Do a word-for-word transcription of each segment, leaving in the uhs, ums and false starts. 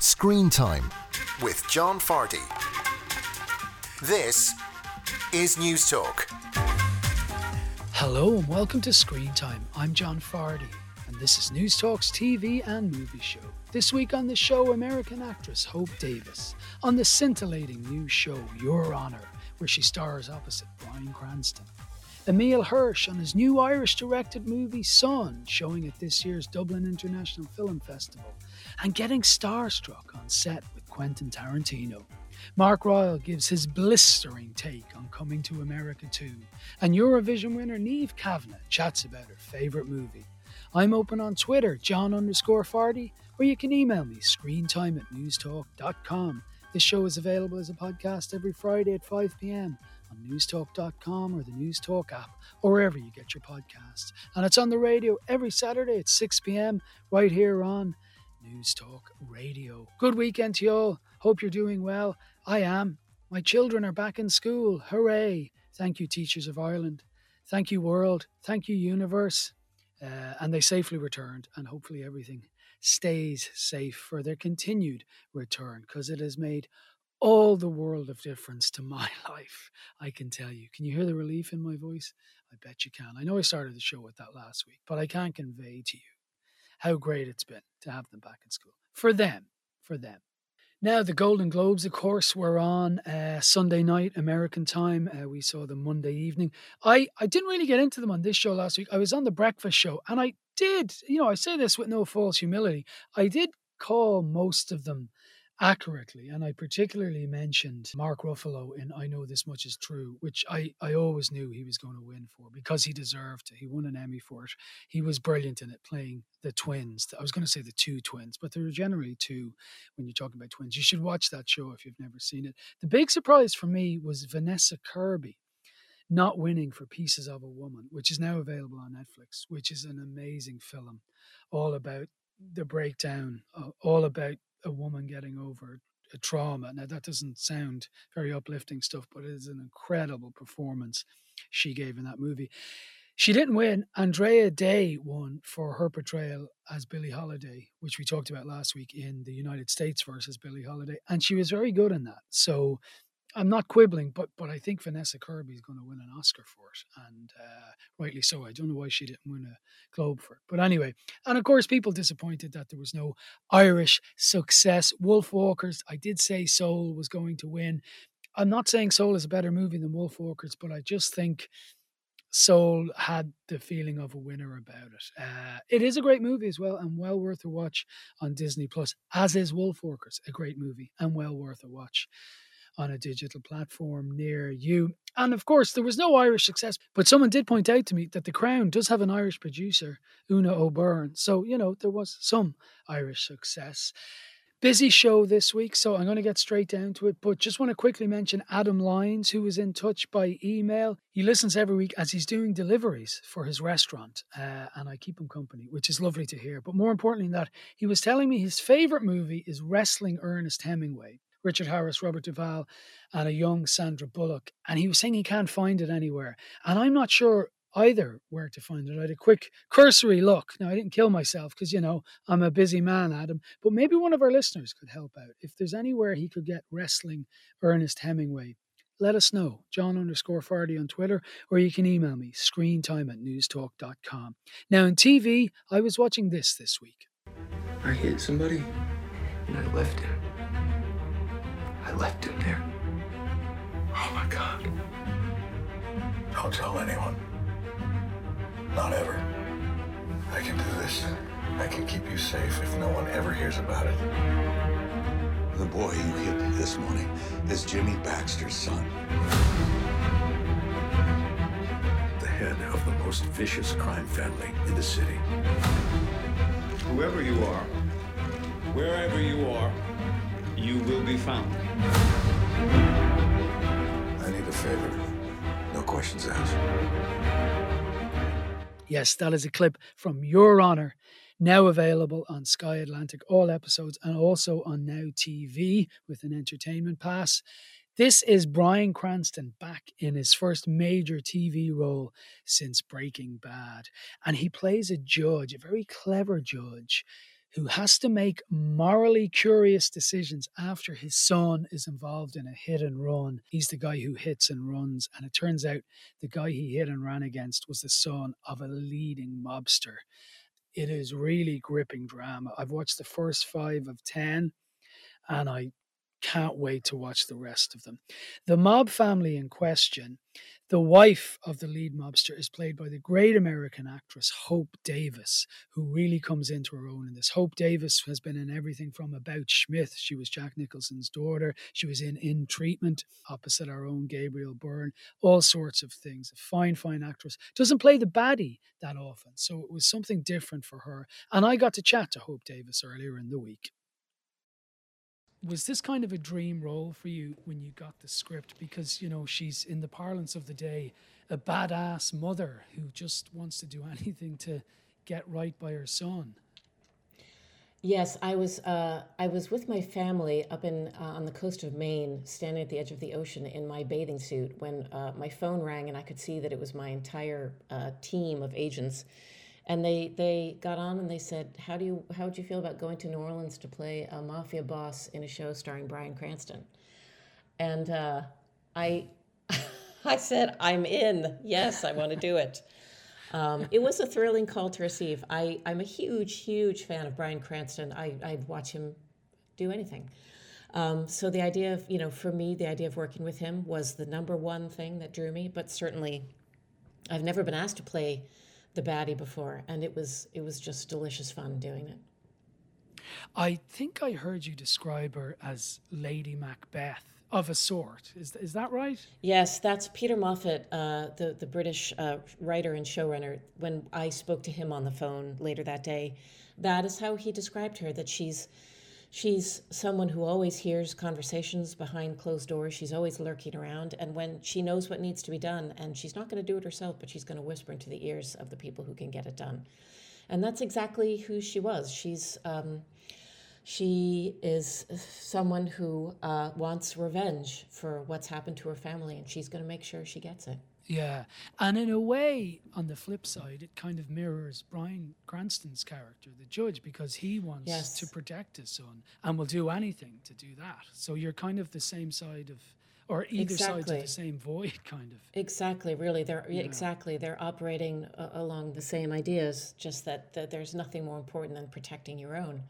Screen Time with John Fardy. This is News Talk. Hello and welcome to Screen Time. I'm John Fardy and this is News Talk's T V and movie show. This week on the show, American actress Hope Davis on the scintillating new show Your Honor, where she stars opposite Bryan Cranston. Emile Hirsch on his new Irish-directed movie Son, showing at this year's Dublin International Film Festival, and getting starstruck on set with Quentin Tarantino. Mark Ryle gives his blistering take on Coming to America two, and Eurovision winner Niamh Kavanagh chats about her favourite movie. I'm open on Twitter, John underscore Fardy, or you can email me, screentime at newstalk dot com. This show is available as a podcast every Friday at five p.m. on newstalk dot com or the Newstalk app, or wherever you get your podcasts. And it's on the radio every Saturday at six p.m. right here on Newstalk Radio. Good weekend to you all. Hope you're doing well. I am. My children are back in school. Hooray. Thank you, Teachers of Ireland. Thank you, world. Thank you, universe. Uh, and they safely returned, and hopefully everything stays safe for their continued return, because it has made all the world of difference to my life, I can tell you. Can you hear the relief in my voice? I bet you can. I know I started the show with that last week, but I can't convey to you how great it's been to have them back in school. For them, for them. Now, the Golden Globes, of course, were on uh, Sunday night, American time. Uh, we saw them Monday evening. I, I didn't really get into them on this show last week. I was on The Breakfast Show, and I did, you know, I say this with no false humility, I did call most of them accurately, and I particularly mentioned Mark Ruffalo in I Know This Much Is True, which I, I always knew he was going to win for because he deserved it. He won an Emmy for it. He was brilliant in it, playing the twins. I was going to say the two twins, but there are generally two when you're talking about twins. You should watch that show if you've never seen it. The big surprise for me was Vanessa Kirby not winning for Pieces of a Woman, which is now available on Netflix, which is an amazing film all about the breakdown, uh, all about a woman getting over a trauma. Now, that doesn't sound very uplifting stuff, but it is an incredible performance she gave in that movie. She didn't win. Andrea Day won for her portrayal as Billie Holiday, which we talked about last week in the United States versus Billie Holiday, and she was very good in that. So I'm not quibbling, but but I think Vanessa Kirby is going to win an Oscar for it, and uh, rightly so. I don't know why she didn't win a Globe for it. But anyway, and of course, people disappointed that there was no Irish success. Wolfwalkers, I did say Soul was going to win. I'm not saying Soul is a better movie than Wolfwalkers, but I just think Soul had the feeling of a winner about it. Uh, it is a great movie as well, and well worth a watch on Disney Plus, as is Wolfwalkers, a great movie and well worth a watch on a digital platform near you. And of course, there was no Irish success, but someone did point out to me that The Crown does have an Irish producer, Una O'Byrne. So, you know, there was some Irish success. Busy show this week, so I'm going to get straight down to it, but just want to quickly mention Adam Lyons, who was in touch by email. He listens every week as he's doing deliveries for his restaurant, uh, and I keep him company, which is lovely to hear. But more importantly than that, he was telling me his favourite movie is Wrestling Ernest Hemingway. Richard Harris, Robert Duvall, and a young Sandra Bullock. And he was saying he can't find it anywhere. And I'm not sure either where to find it. I had a quick cursory look. Now, I didn't kill myself because, you know, I'm a busy man, Adam. But maybe one of our listeners could help out. If there's anywhere he could get Wrestling Ernest Hemingway, let us know. John underscore Fardy on Twitter, or you can email me, screentime at newstalk dot com. Now, in T V, I was watching this this week. I hit somebody and I left him. I left him there. Oh my God. Don't tell anyone. Not ever. I can do this. I can keep you safe if no one ever hears about it. The boy you hit this morning is Jimmy Baxter's son. The head of the most vicious crime family in the city. Whoever you are, wherever you are, you will be found. I need a favor. No questions asked. Yes, that is a clip from Your Honor, now available on Sky Atlantic, all episodes, and also on Now T V with an entertainment pass. This is Bryan Cranston back in his first major T V role since Breaking Bad. And he plays a judge, a very clever judge, who has to make morally curious decisions after his son is involved in a hit and run. He's the guy who hits and runs, and it turns out the guy he hit and ran against was the son of a leading mobster. It is really gripping drama. I've watched the first five of ten, and I can't wait to watch the rest of them. The mob family in question, the wife of the lead mobster, is played by the great American actress Hope Davis, who really comes into her own in this. Hope Davis has been in everything from About Schmidt. She was Jack Nicholson's daughter. She was in In Treatment, opposite our own Gabriel Byrne. All sorts of things. A fine, fine actress. Doesn't play the baddie that often, so it was something different for her. And I got to chat to Hope Davis earlier in the week. Was this kind of a dream role for you when you got the script? Because, you know, she's, in the parlance of the day, a badass mother who just wants to do anything to get right by her son. Yes, I was uh, I was with my family up in uh, on the coast of Maine, standing at the edge of the ocean in my bathing suit when uh, my phone rang and I could see that it was my entire uh, team of agents. And they, they got on and they said, how do you how would you feel about going to New Orleans to play a mafia boss in a show starring Bryan Cranston? And uh, I I said, I'm in. Yes, I want to do it. Um, it was a thrilling call to receive. I, I'm a huge, huge fan of Bryan Cranston. I, I'd watch him do anything. Um, so the idea of, you know, for me, the idea of working with him was the number one thing that drew me. But certainly, I've never been asked to play the baddie before, and it was it was just delicious fun doing it. I think I heard you describe her as Lady Macbeth of a sort. Is is that right? Yes, that's Peter Moffat, uh, the the British uh, writer and showrunner. When I spoke to him on the phone later that day, that is how he described her. That she's she's someone who always hears conversations behind closed doors. She's always lurking around, and when she knows what needs to be done, and she's not going to do it herself, but she's going to whisper into the ears of the people who can get it done. And that's exactly who she was. She's um, she is someone who uh, wants revenge for what's happened to her family, and she's going to make sure she gets it. Yeah, and in a way, on the flip side, it kind of mirrors Bryan Cranston's character, the judge, because he wants Yes. to protect his son and will do anything to do that. So you're kind of the same side of, or either sides of Exactly. the same void, kind of. Exactly, really. They're Yeah. exactly they're operating uh, along the same ideas, just that, that there's nothing more important than protecting your own.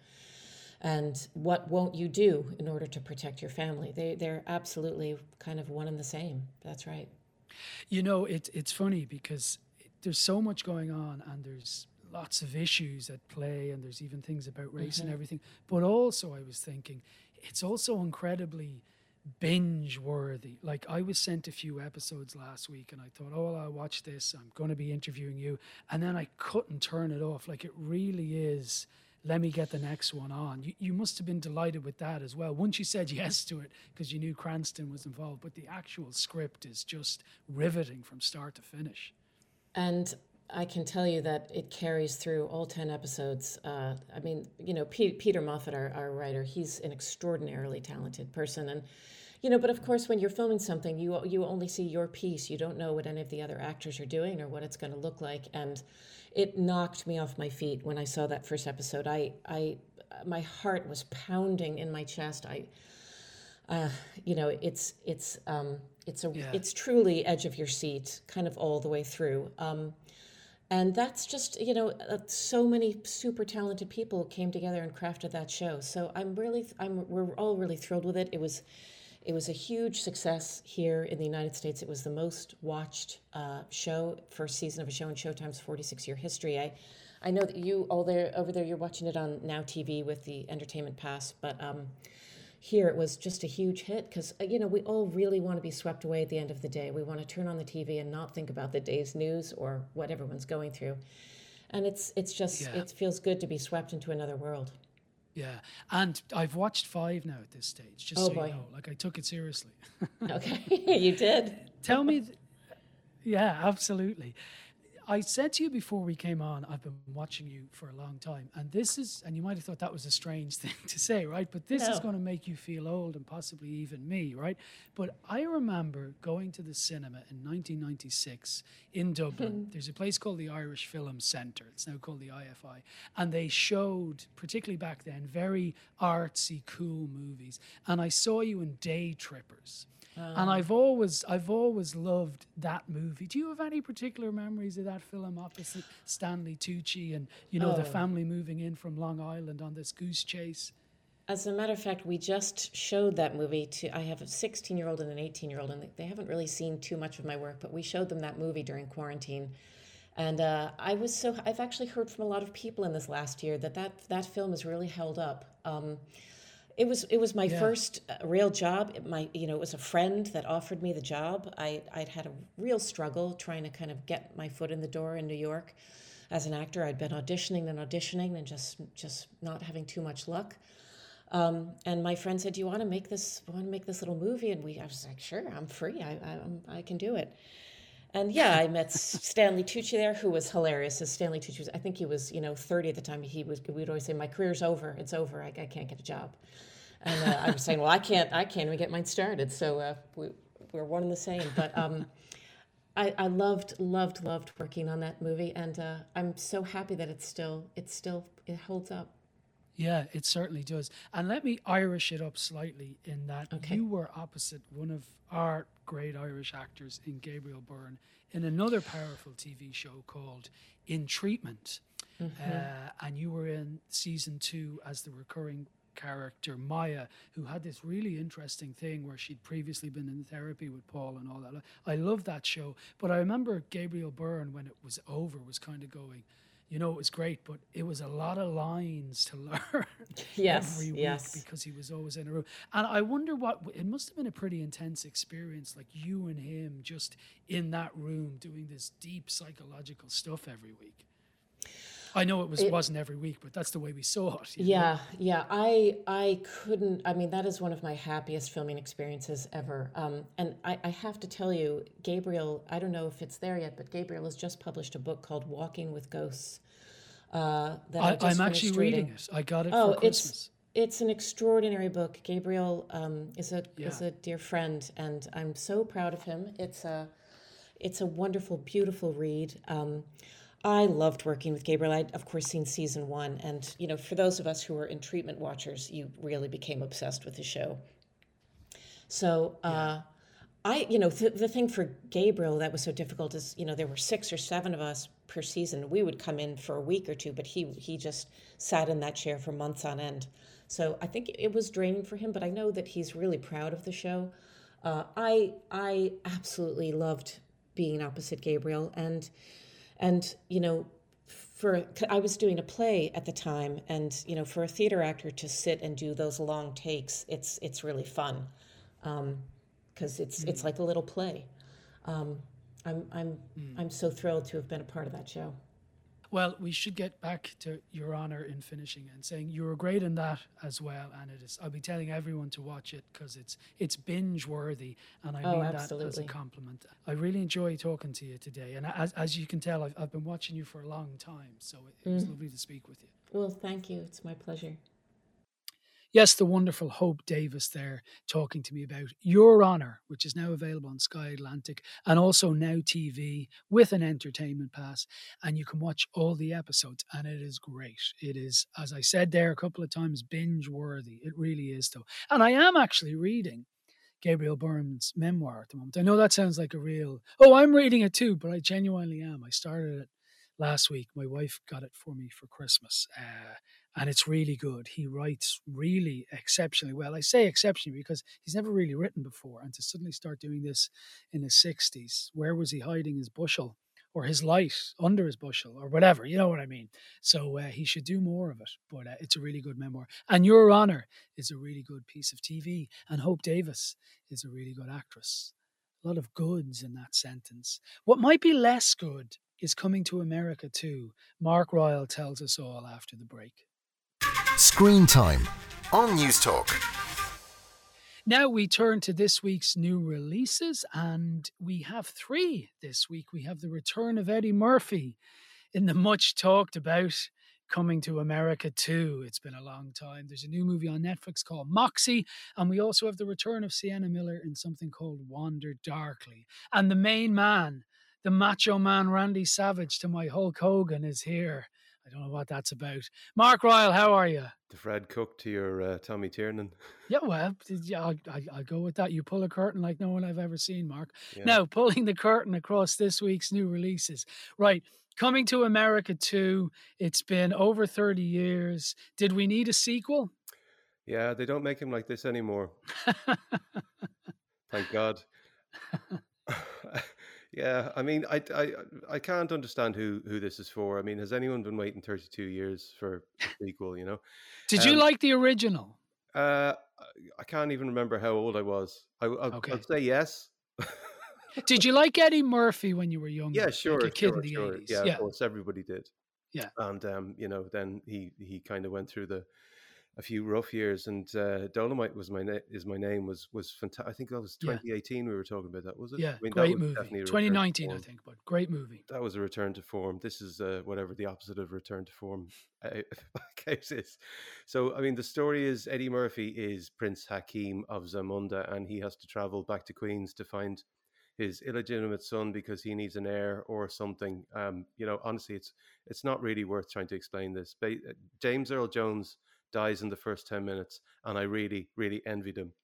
And what won't you do in order to protect your family? They they're absolutely kind of one and the same. That's right. You know, it, it's funny because there's so much going on and there's lots of issues at play and there's even things about race and everything. But also I was thinking, it's also incredibly binge worthy. Like, I was sent a few episodes last week and I thought, oh, well, I'll watch this. I'm going to be interviewing you. And then I couldn't turn it off. Like, it really is, let me get the next one on. You, you must have been delighted with that as well. Once you said yes to it because you knew Cranston was involved, but the actual script is just riveting from start to finish. And I can tell you that it carries through all ten episodes. Uh, I mean, you know, P- Peter Moffat, our, our writer, he's an extraordinarily talented person. And, you know, but of course, when you're filming something, you you only see your piece. You don't know what any of the other actors are doing or what it's going to look like. And it knocked me off my feet when I saw that first episode. I, I, my heart was pounding in my chest. I, uh, you know, it's it's um, it's a Yeah. it's truly edge of your seat, kind of all the way through. Um, and that's just, you know, uh, so many super talented people came together and crafted that show. So I'm really, I'm we're all really thrilled with it. It was. It was a huge success here in the United States. It was the most watched uh, show, first season of a show in Showtime's forty-six year history. I, I know that you all there over there, you're watching it on Now T V with the Entertainment Pass, but um, here it was just a huge hit because, you know, we all really want to be swept away at the end of the day. We want to turn on the T V and not think about the day's news or what everyone's going through. And it's it's just, Yeah. it feels good to be swept into another world. Yeah, and I've watched five now at this stage, just Oh, so boy. you know. Like, I took it seriously. Okay, you did. Tell me, th- yeah, absolutely. I said to you before we came on, I've been watching you for a long time. And this is, and you might have thought that was a strange thing to say, right? But this No. is going to make you feel old and possibly even me, right? But I remember going to the cinema in nineteen ninety-six in Dublin. There's a place called the Irish Film Centre. It's now called the I F I. And they showed, particularly back then, very artsy, cool movies. And I saw you in Day Trippers. And I've always, I've always loved that movie. Do you have any particular memories of that film opposite Stanley Tucci and, you know, Oh. the family moving in from Long Island on this goose chase? As a matter of fact, we just showed that movie to, I have a sixteen-year-old and an eighteen-year-old, and they haven't really seen too much of my work, but we showed them that movie during quarantine. And uh, I was so, I've actually heard from a lot of people in this last year that that, that film has really held up. Um, It was it was my Yeah. first uh, real job. It, my you know it was a friend that offered me the job. I I'd had a real struggle trying to kind of get my foot in the door in New York as an actor. I'd been auditioning and auditioning and just just not having too much luck. Um, and my friend said, "Do you want to make this? Want to make this little movie?" And we I was like, "Sure, I'm free. I I, I'm- I can do it." And yeah, I met Stanley Tucci there, who was hilarious. As Stanley Tucci was, I think he was, you know, thirty at the time. He was. We'd always say, "My career's over. It's over. I, I can't get a job." And uh, I was saying, "Well, I can't. I can't even get mine started." So uh, we we're one and the same. But um, I, I loved, loved, loved working on that movie, and uh, I'm so happy that it's still, it's still, it holds up. Yeah, it certainly does. And let me Irish it up slightly in that Okay. you were opposite one of our great Irish actors in Gabriel Byrne in another powerful T V show called In Treatment. Uh, and you were in season two as the recurring character Maya, who had this really interesting thing where she'd previously been in therapy with Paul and all that. I love that show. But I remember Gabriel Byrne, when it was over, was kind of going, you know, it was great, but it was a lot of lines to learn Yes, every week yes. because he was always in a room. And I wonder what, it must have been a pretty intense experience, like you and him just in that room doing this deep psychological stuff every week. I know it was, It- wasn't every week, but that's the way we saw it. you know? Yeah, yeah. I I couldn't. I mean, that is one of my happiest filming experiences ever. Um, and I, I have to tell you, Gabriel. I don't know if it's there yet, but Gabriel has just published a book called Walking with Ghosts. Uh, that I, I, just I'm actually finished reading it. I got it Oh, for Christmas. it's it's an extraordinary book. Gabriel um, is a is Yeah. a dear friend, and I'm so proud of him. It's a it's a wonderful, beautiful read. Um, I loved working with Gabriel. I'd of course seen season one, and you know, for those of us who were in treatment watchers, you really became obsessed with the show. So. Uh, I, you know, th- the thing for Gabriel that was so difficult is, you know, there were six or seven of us per season. We would come in for a week or two, but he he just sat in that chair for months on end. So I think it was draining for him, but I know that he's really proud of the show. Uh, I I absolutely loved being opposite Gabriel, and and you know, for I was doing a play at the time, and you know, for a theater actor to sit and do those long takes, it's it's really fun. Um, because it's it's like a little play. Um, I'm I'm I'm so thrilled to have been a part of that show. Well, we should get back to your honour in finishing and saying you were great in that as well. And it is. I'll be telling everyone to watch it because it's it's binge worthy, and I Oh, mean that as a absolutely. compliment. I really enjoy talking to you today, and as as you can tell, I've I've been watching you for a long time, so it, it was lovely to speak with you. Well, thank you. It's my pleasure. Yes, the wonderful Hope Davis there talking to me about Your Honour, which is now available on Sky Atlantic and also Now T V with an entertainment pass. And you can watch all the episodes, and it is great. It is, as I said there a couple of times, binge worthy. It really is, though. And I am actually reading Gabriel Byrne's memoir at the moment. I know that sounds like a real, oh, I'm reading it too, but I genuinely am. I started it last week. My wife got it for me for Christmas. Uh, and it's really good. He writes really exceptionally well. I say exceptionally because he's never really written before. And to suddenly start doing this in his sixties, where was he hiding his bushel or his light under his bushel or whatever? You know what I mean? So uh, he should do more of it. But uh, it's a really good memoir. And Your Honour is a really good piece of T V. And Hope Davis is a really good actress. A lot of goods in that sentence. What might be less good is coming to America too. Mark Ryle tells us all after the break. Screen Time on News Talk. Now we turn to this week's new releases, and we have three this week. We have the return of Eddie Murphy in the much talked about Coming to America two. It's been a long time. There's a new movie on Netflix called Moxie, and we also have the return of Sienna Miller in something called Wander Darkly. And the main man, the macho man Randy Savage to my Hulk Hogan, is here. I don't know what that's about. Mark Ryle, how are you? The Fred Cook to your uh, Tommy Tiernan. Yeah, well, yeah, I'll, I'll go with that. You pull a curtain like no one I've ever seen, Mark. Yeah. Now, pulling the curtain across this week's new releases. Right, Coming to America two. It's been over thirty years. Did we need a sequel? Yeah, they don't make him like this anymore. Thank God. Yeah, I mean, I, I, I can't understand who, who this is for. I mean, has anyone been waiting thirty-two years for a sequel, you know? Did Um, you like the original? Uh, I can't even remember how old I was. I, I'll, Okay. I'll say yes. Did you like Eddie Murphy when you were younger? Yeah, sure, Like a kid sure, in the sure. eighties? Yeah, Yeah, of course, everybody did. yeah. And um, you know, then he he kind of went through the a few rough years, and uh, Dolomite was my na- is my name was was fantastic. I think that was Yeah. twenty eighteen we were talking about that, was it? Yeah, I mean, that great was movie. definitely a return to twenty nineteen, I form. think, but great movie. That was a return to form. This is uh, whatever the opposite of return to form uh, case is. So, I mean, the story is Eddie Murphy is Prince Hakeem of Zamunda, and he has to travel back to Queens to find his illegitimate son because he needs an heir or something. Um, you know, honestly, it's it's not really worth trying to explain this. Ba- James Earl Jones dies in the first ten minutes, and I really, really envied him.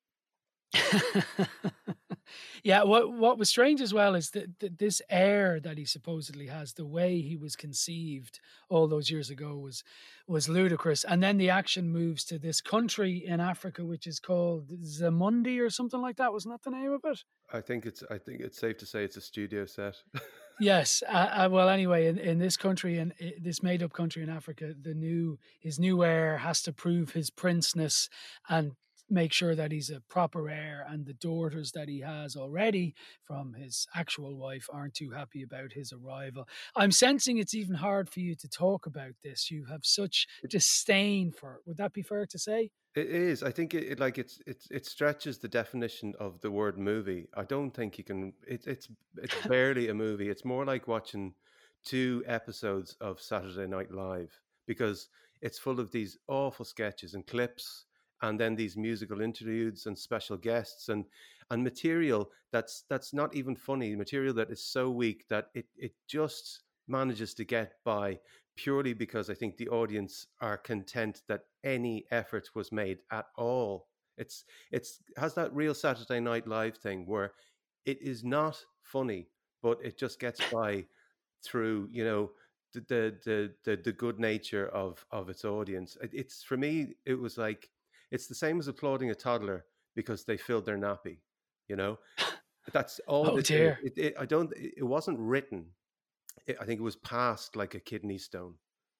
Yeah, what what was strange as well is that, that this heir that he supposedly has, the way he was conceived all those years ago was was ludicrous. And then the action moves to this country in Africa, which is called Zamundi or something like that. Wasn't that the name of it? I think it's I think it's safe to say it's a studio set. Yes. Uh, uh, well, anyway, in, in this country, in, in this made-up country in Africa, the new his new heir has to prove his princeness and make sure that he's a proper heir, and the daughters that he has already from his actual wife aren't too happy about his arrival. I'm sensing it's even hard for you to talk about this. You have such disdain for it. Would that be fair to say? It is. I think it, it like it's it's it stretches the definition of the word movie. I don't think you can. It, it's it's barely a movie. It's more like watching two episodes of Saturday Night Live, because it's full of these awful sketches and clips, and then these musical interludes and special guests and and material that's that's not even funny. Material that is so weak that it it just manages to get by, purely because I think the audience are content that any effort was made at all. It's it's has that real Saturday Night Live thing where it is not funny, but it just gets by through, you know, the the the the, the good nature of of its audience. It, it's for me, it was like it's the same as applauding a toddler because they filled their nappy. You know, that's all. Oh it, dear. It, it, I don't. It wasn't written. It, I think it was passed like a kidney stone.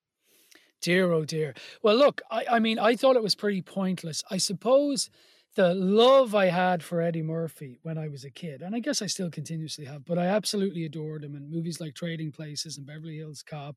Dear, oh dear. Well, look, I, I mean, I thought it was pretty pointless. I suppose the love I had for Eddie Murphy when I was a kid, and I guess I still continuously have, but I absolutely adored him in movies like Trading Places and Beverly Hills Cop.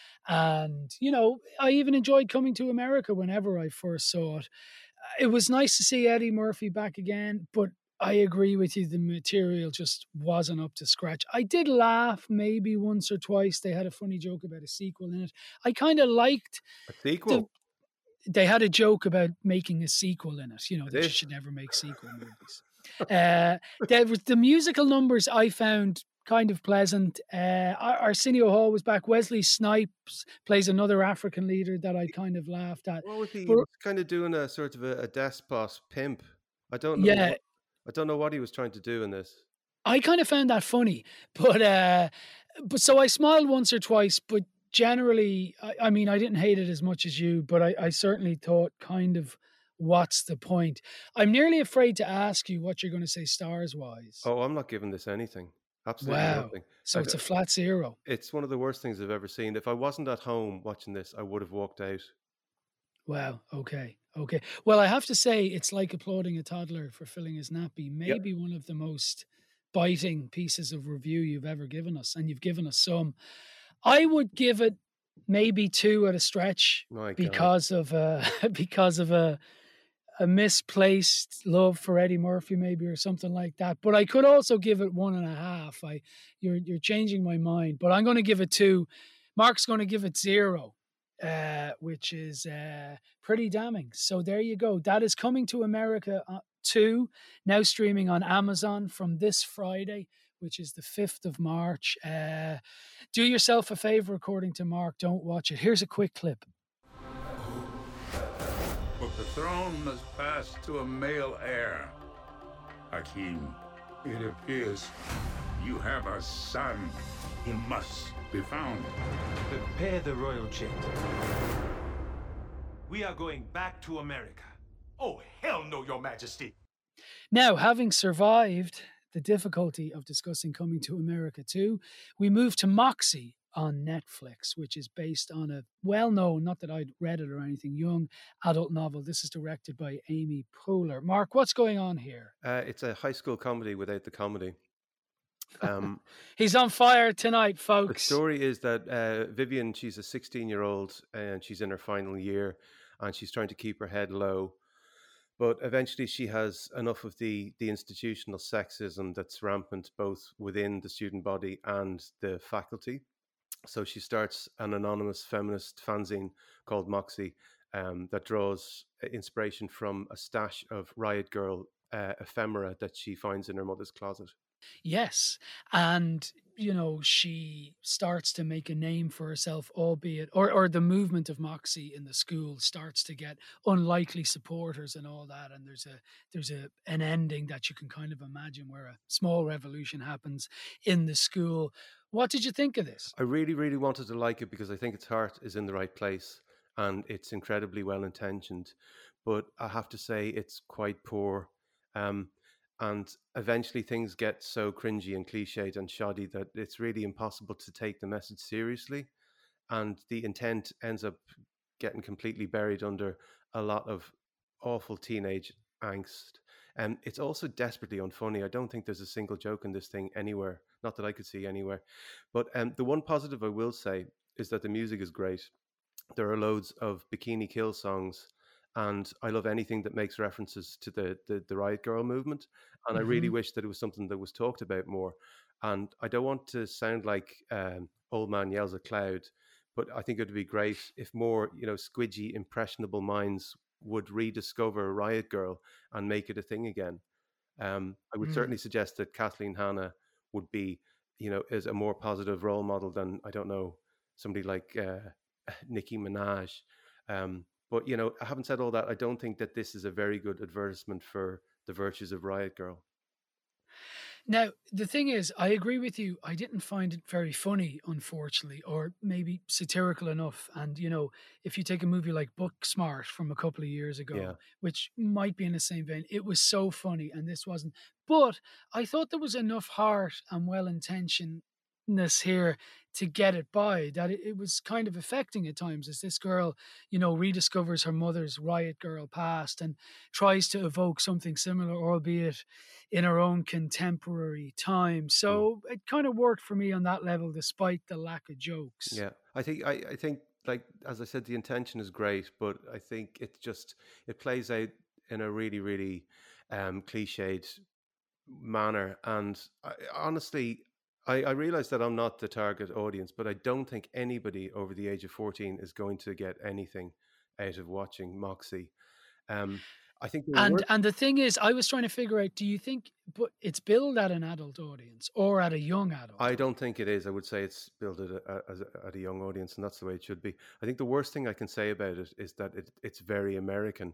And, you know, I even enjoyed Coming to America whenever I first saw it. It was nice to see Eddie Murphy back again, but I agree with you. The material just wasn't up to scratch. I did laugh maybe once or twice. They had a funny joke about a sequel in it. I kind of liked A sequel. the, they had a joke about making a sequel in it. You know, that you This? should never make sequel movies. Uh, there was the musical numbers I found kind of pleasant. Uh, Ar- Arsenio Hall was back. Wesley Snipes plays another African leader that I kind of laughed at. What was he? He But- was kind of doing a sort of a, a despot pimp. I don't know. Yeah. What, I don't know what he was trying to do in this. I kind of found that funny, but uh, but so I smiled once or twice. But generally, I, I mean, I didn't hate it as much as you, but I, I certainly thought, kind of, what's the point? I'm nearly afraid to ask you what you're going to say stars wise. Oh, I'm not giving this anything. Absolutely Wow. nothing. So I- it's a flat zero. It's one of the worst things I've ever seen. If I wasn't at home watching this, I would have walked out. Wow. Okay. Okay. Well, I have to say, it's like applauding a toddler for filling his nappy. Maybe one of the most biting pieces of review you've ever given us, and you've given us some. I would give it maybe two at a stretch My God. because of uh, because of a a misplaced love for Eddie Murphy, maybe, or something like that. But I could also give it one and a half. I, you're you're changing my mind, but I'm going to give it two. Mark's going to give it zero, uh, which is uh, pretty damning. So there you go. That is Coming to America uh, two, now streaming on Amazon from this Friday, which is the fifth of March. Uh, do yourself a favor, according to Mark. Don't watch it. Here's a quick clip. But the throne must pass to a male heir. Hakim, it appears you have a son. He must be found. Prepare the royal jet. We are going back to America. Oh, hell no, Your Majesty. Now, having survived the difficulty of discussing Coming to America two, we move to Moxie on Netflix, which is based on a well-known, not that I'd read it or anything, young adult novel. This is directed by Amy Poehler. Mark, what's going on here? Uh, it's a high school comedy without the comedy. Um, He's on fire tonight, folks. The story is that uh, Vivian, she's a sixteen-year-old and she's in her final year and she's trying to keep her head low. But eventually she has enough of the, the institutional sexism that's rampant both within the student body and the faculty. So she starts an anonymous feminist fanzine called Moxie um, that draws inspiration from a stash of Riot Girl uh, ephemera that she finds in her mother's closet. Yes. And, you know, she starts to make a name for herself, albeit, or, or the movement of Moxie in the school starts to get unlikely supporters and all that. And there's a there's a an ending that you can kind of imagine where a small revolution happens in the school. What did you think of this? I really, really wanted to like it because I think its heart is in the right place and it's incredibly well intentioned. But I have to say it's quite poor. Um, and eventually things get so cringy and cliched and shoddy that it's really impossible to take the message seriously. And the intent ends up getting completely buried under a lot of awful teenage angst. And it's also desperately unfunny. I don't think there's a single joke in this thing anywhere. Not that I could see anywhere. But um, the one positive I will say is that the music is great. There are loads of Bikini Kill songs. And I love anything that makes references to the, the, the Riot Girl movement. And mm-hmm. I really wish that it was something that was talked about more. And I don't want to sound like um, Old Man Yells at Cloud, but I think it would be great if more, you know, squidgy, impressionable minds would rediscover Riot Girl and make it a thing again. Um, I would mm. certainly suggest that Kathleen Hanna would be, you know, is a more positive role model than, I don't know, somebody like uh, Nicki Minaj. Um, But, you know, having said all that, I don't think that this is a very good advertisement for the virtues of Riot Girl. Now, the thing is, I agree with you. I didn't find it very funny, unfortunately, or maybe satirical enough. And, you know, if you take a movie like Booksmart from a couple of years ago, yeah. which might be in the same vein, it was so funny and this wasn't. But I thought there was enough heart and well-intentionedness here to get it by, that it, it was kind of affecting at times as this girl, you know, rediscovers her mother's Riot Girl past and tries to evoke something similar, albeit in her own contemporary time. So mm. it kind of worked for me on that level, despite the lack of jokes. Yeah, I think, I, I think, like, as I said, the intention is great, but I think it just, it plays out in a really, really um, cliched manner. And I, honestly, I, I realize that I'm not the target audience, but I don't think anybody over the age of fourteen is going to get anything out of watching Moxie. Um, I think, and work- and the thing is, I was trying to figure out: do you think, but it's billed at an adult audience or at a young adult? I don't think it is. I would say it's billed at a, at a, at a young audience, and that's the way it should be. I think the worst thing I can say about it is that it, it's very American.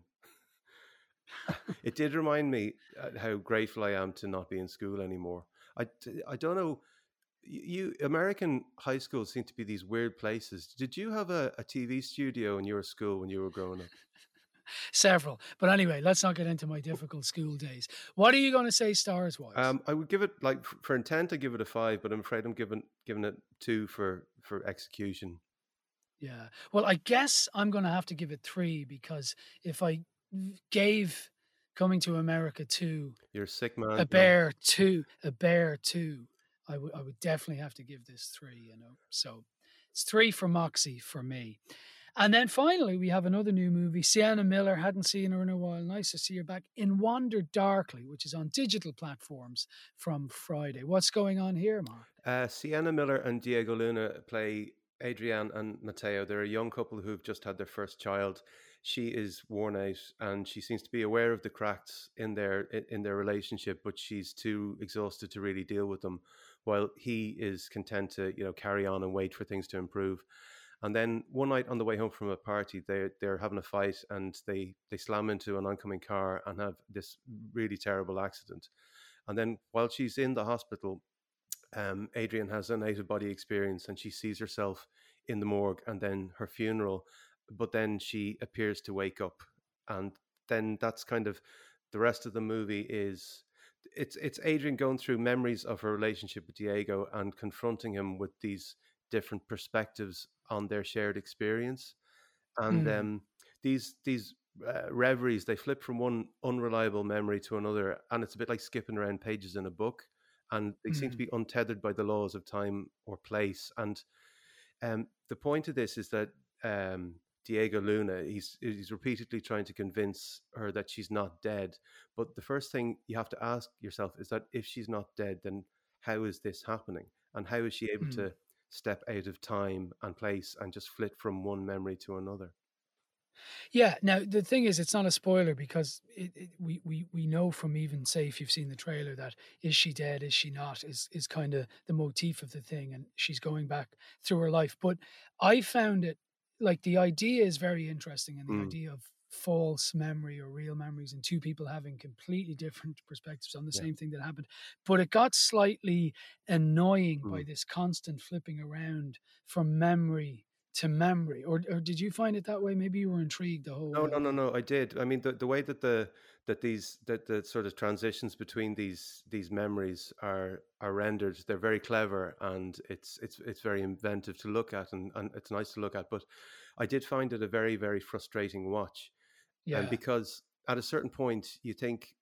It did remind me how grateful I am to not be in school anymore. I, I don't know. You American high schools seem to be these weird places. Did you have a, a T V studio in your school when you were growing up? Several. But anyway, let's not get into my difficult school days. What are you going to say stars-wise? Um, I would give it, like, for intent, I give it a five, but I'm afraid I'm giving giving it two for, for execution. Yeah. Well, I guess I'm going to have to give it three, because if I gave Coming to America two, you're a sick man. A bear two, a bear two. I would I would definitely have to give this three, you know. So it's three for Moxie for me. And then finally, we have another new movie. Sienna Miller, hadn't seen her in a while. Nice to see her back in Wander Darkly, which is on digital platforms from Friday. What's going on here, Mark? Uh, Sienna Miller and Diego Luna play Adrienne and Mateo. They're a young couple who've just had their first child. She is worn out and she seems to be aware of the cracks in their in their relationship, but she's too exhausted to really deal with them, while he is content to, you know, carry on and wait for things to improve. And then one night on the way home from a party, they're, they're having a fight and they, they slam into an oncoming car and have this really terrible accident. And then while she's in the hospital, um, Adrienne has an out-of-body experience and she sees herself in the morgue and then her funeral, but then she appears to wake up. And then that's kind of the rest of the movie is... It's it's Adrienne going through memories of her relationship with Diego and confronting him with these different perspectives on their shared experience. And Mm. um, these these uh, reveries, they flip from one unreliable memory to another, and it's a bit like skipping around pages in a book, and they seem to Mm. be untethered by the laws of time or place. And um, the point of this is that um, Diego Luna, he's he's repeatedly trying to convince her that she's not dead. But the first thing you have to ask yourself is that if she's not dead, then how is this happening? And how is she able Mm. to step out of time and place and just flit from one memory to another? Yeah. Now the thing is, it's not a spoiler because it, it, we we we know from even say if you've seen the trailer that is she dead, is she not, is is kind of the motif of the thing, and she's going back through her life. But I found it like the idea is very interesting, and the Mm. idea of false memory or real memories and two people having completely different perspectives on the Yeah. same thing that happened. But it got slightly annoying by Mm. this constant flipping around from memory to memory, or or did you find it that way? Maybe you were intrigued the whole No, way no, no, along. no. I did. I mean, the, the way that the that these that the sort of transitions between these these memories are are rendered, they're very clever, and it's it's it's very inventive to look at, and, and it's nice to look at. But I did find it a very very frustrating watch, and Yeah. because at a certain point you think,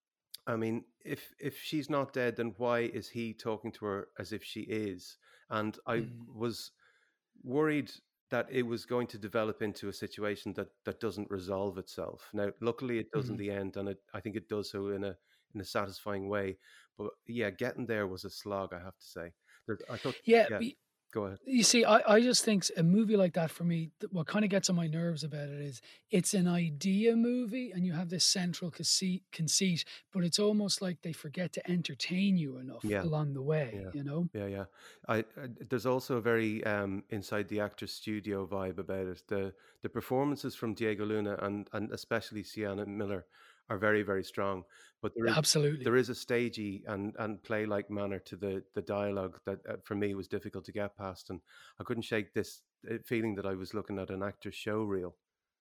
I mean, if if she's not dead, then why is he talking to her as if she is? And I Mm. was worried that it was going to develop into a situation that that doesn't resolve itself. Now, luckily, it does in Mhm. the end, and it, I think it does so in a in a satisfying way. But yeah, getting there was a slog, I have to say. There, I thought, Yeah, yeah, but go ahead. you see, I, I just think a movie like that for me, th- what kind of gets on my nerves about it is it's an idea movie and you have this central conceit, conceit, but it's almost like they forget to entertain you enough Yeah, along the way, yeah, you know? yeah, yeah. I, I there's also a very um inside the actor's studio vibe about it. The the performances from Diego Luna and and especially Sienna Miller are very very strong. But there is Absolutely. there is a stagey and and play like manner to the the dialogue that uh, for me was difficult to get past, and I couldn't shake this uh, feeling that I was looking at an actor's show reel.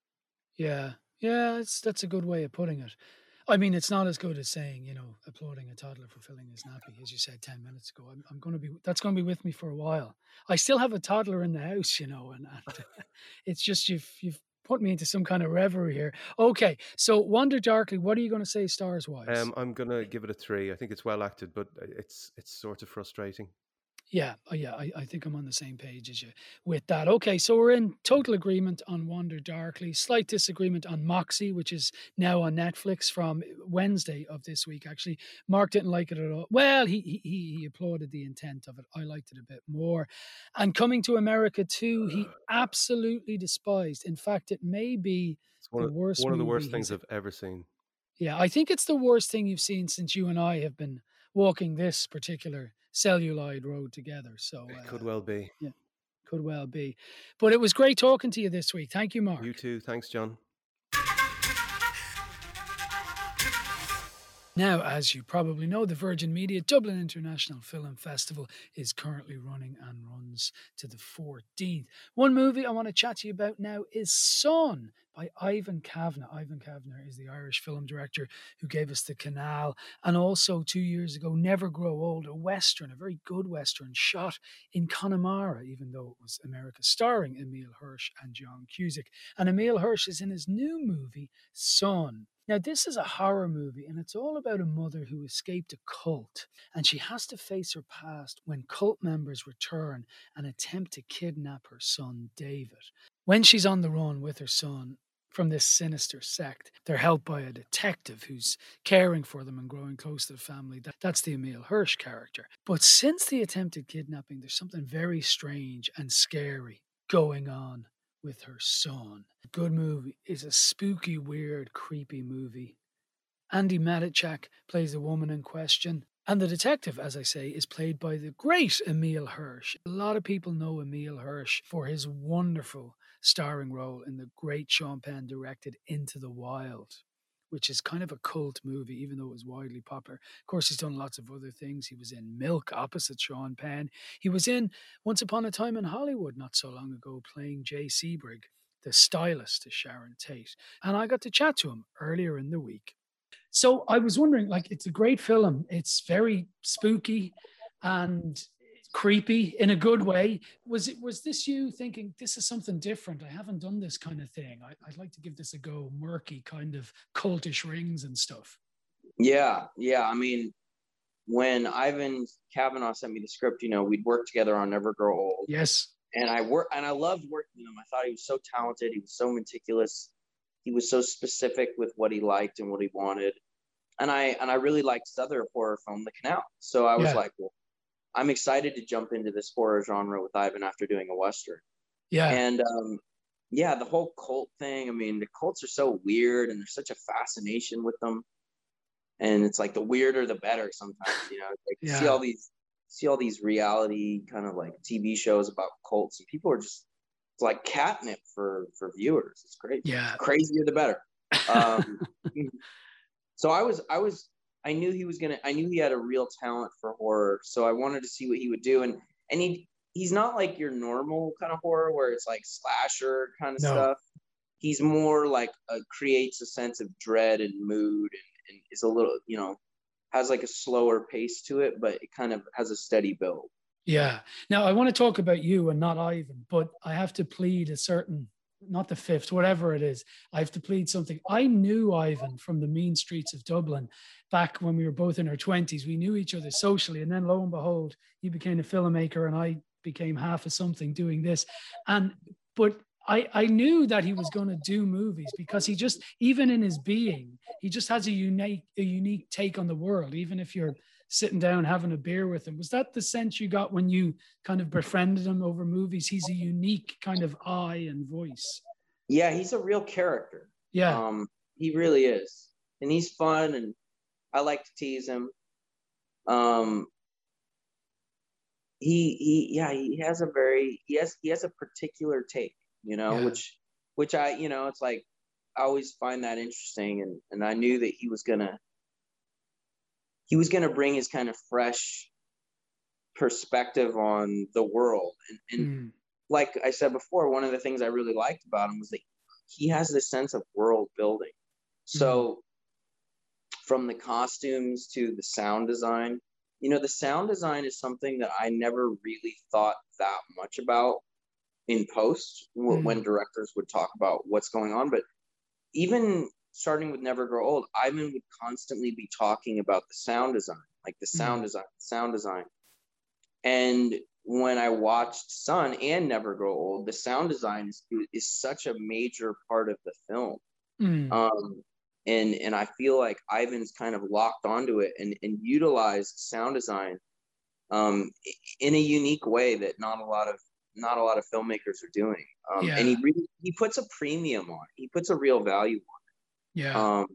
Yeah. Yeah, it's, that's a good way of putting it. I mean, it's not as good as saying, you know, applauding a toddler for filling his nappy, as you said ten minutes ago. I'm, I'm going to be, that's going to be with me for a while. I still have a toddler in the house, you know, and, and it's just, you've, you've put me into some kind of reverie here. Okay. So Wonder Darkly, what are you going to say stars wise? Um, I'm gonna give it a three. I think it's well acted, but uh, it's it's sort of frustrating. Yeah, uh, yeah, I, I think I'm on the same page as you with that. Okay, so we're in total agreement on Wander Darkly, slight disagreement on Moxie, which is now on Netflix from Wednesday of this week. Actually, Mark didn't like it at all. Well, he he, he applauded the intent of it. I liked it a bit more. And Coming to America too, he absolutely despised. In fact, it may be It's one the of worst one of the movie worst he's. things I've ever seen. Yeah, I think it's the worst thing you've seen since you and I have been walking this particular celluloid road together. So It uh, could well be. yeah, could well be. But it was great talking to you this week. Thank you, Mark. You too. Thanks, John. Now, as you probably know, the Virgin Media Dublin International Film Festival is currently running and runs to the fourteenth. One movie I want to chat to you about now is Son by Ivan Kavanagh. Ivan Kavanagh is the Irish film director who gave us The Canal, and also two years ago, Never Grow Old, a Western, a very good Western shot in Connemara, even though it was America, starring Emile Hirsch and John Cusack. And Emile Hirsch is in his new movie, Son. Now, this is a horror movie, and it's all about a mother who escaped a cult, and she has to face her past when cult members return and attempt to kidnap her son, David. When she's on the run with her son from this sinister sect, they're helped by a detective who's caring for them and growing close to the family. That, that's the Emile Hirsch character. But since the attempted kidnapping, there's something very strange and scary going on with her son. Good movie. It's a spooky, weird, creepy movie. Andy Matichak plays the woman in question. And the detective, as I say, is played by the great Emile Hirsch. A lot of people know Emile Hirsch for his wonderful starring role in the great Sean Penn directed Into the Wild, which is kind of a cult movie, even though it was widely popular. Of course, he's done lots of other things. He was in Milk opposite Sean Penn. He was in Once Upon a Time in Hollywood not so long ago, playing Jay Sebrig, the stylist to Sharon Tate. And I got to chat to him earlier in the week. So I was wondering, like, it's a great film. It's very spooky and creepy in a good way. Was it? Was this you thinking, this is something different? I haven't done this kind of thing. I, I'd like to give this a go. Murky, kind of cultish rings and stuff. Yeah, yeah. I mean, when Ivan Kavanaugh sent me the script, you know, we'd worked together on Never Grow Old. Yes. And I work, and I loved working with him. I thought he was so talented. He was so meticulous. He was so specific with what he liked and what he wanted. And I and I really liked his other horror film, The Canal. So I was Yeah. like, well, I'm excited to jump into this horror genre with Ivan after doing a Western. Yeah. And um, yeah, the whole cult thing. I mean, the cults are so weird, and there's such a fascination with them. And it's like the weirder the better sometimes, you know. Like you Yeah. see all these see all these reality kind of like T V shows about cults, and people are just, it's like catnip for for viewers. It's great. Yeah. The crazier the better. Um, so I was I was I knew he was gonna I knew he had a real talent for horror. So I wanted to see what he would do. And and he he's not like your normal kind of horror where it's like slasher kind of No. stuff. He's more like a, creates a sense of dread and mood, and, and is a little, you know, has like a slower pace to it, but it kind of has a steady build. Yeah. Now, I want to talk about you and not Ivan, but I have to plead a certain, not the fifth, whatever it is. I have to plead something. I knew Ivan from the mean streets of Dublin back when we were both in our twenties. We knew each other socially. And then lo and behold, he became a filmmaker and I became half of something doing this. And, but I, I knew that he was going to do movies because he just, even in his being, he just has a unique, a unique take on the world, even if you're sitting down having a beer with him. Was that the sense you got when you kind of befriended him over movies? He's a unique kind of eye and voice. Yeah, he's a real character. Yeah. Um, he really is. And he's fun, and I like to tease him. Um, he, he, yeah, he has a very, he has, he has a particular take, you know, Yeah. which, which I, you know, it's like, I always find that interesting. And, and I knew that he was gonna, he was gonna bring his kind of fresh perspective on the world. And, and Mm. like I said before, one of the things I really liked about him was that he has this sense of world building. So from the costumes to the sound design, you know, the sound design is something that I never really thought that much about in post w- Mm. when directors would talk about what's going on. But even starting with Never Grow Old, Ivan would constantly be talking about the sound design, like the sound Mm. design, sound design. And when I watched Son and Never Grow Old, the sound design is, is such a major part of the film. Mm. Um, and and I feel like Ivan's kind of locked onto it and, and utilized sound design um, in a unique way that not a lot of not a lot of filmmakers are doing. Um, Yeah. And he really he puts a premium on it. He puts a real value on Yeah. it. Um,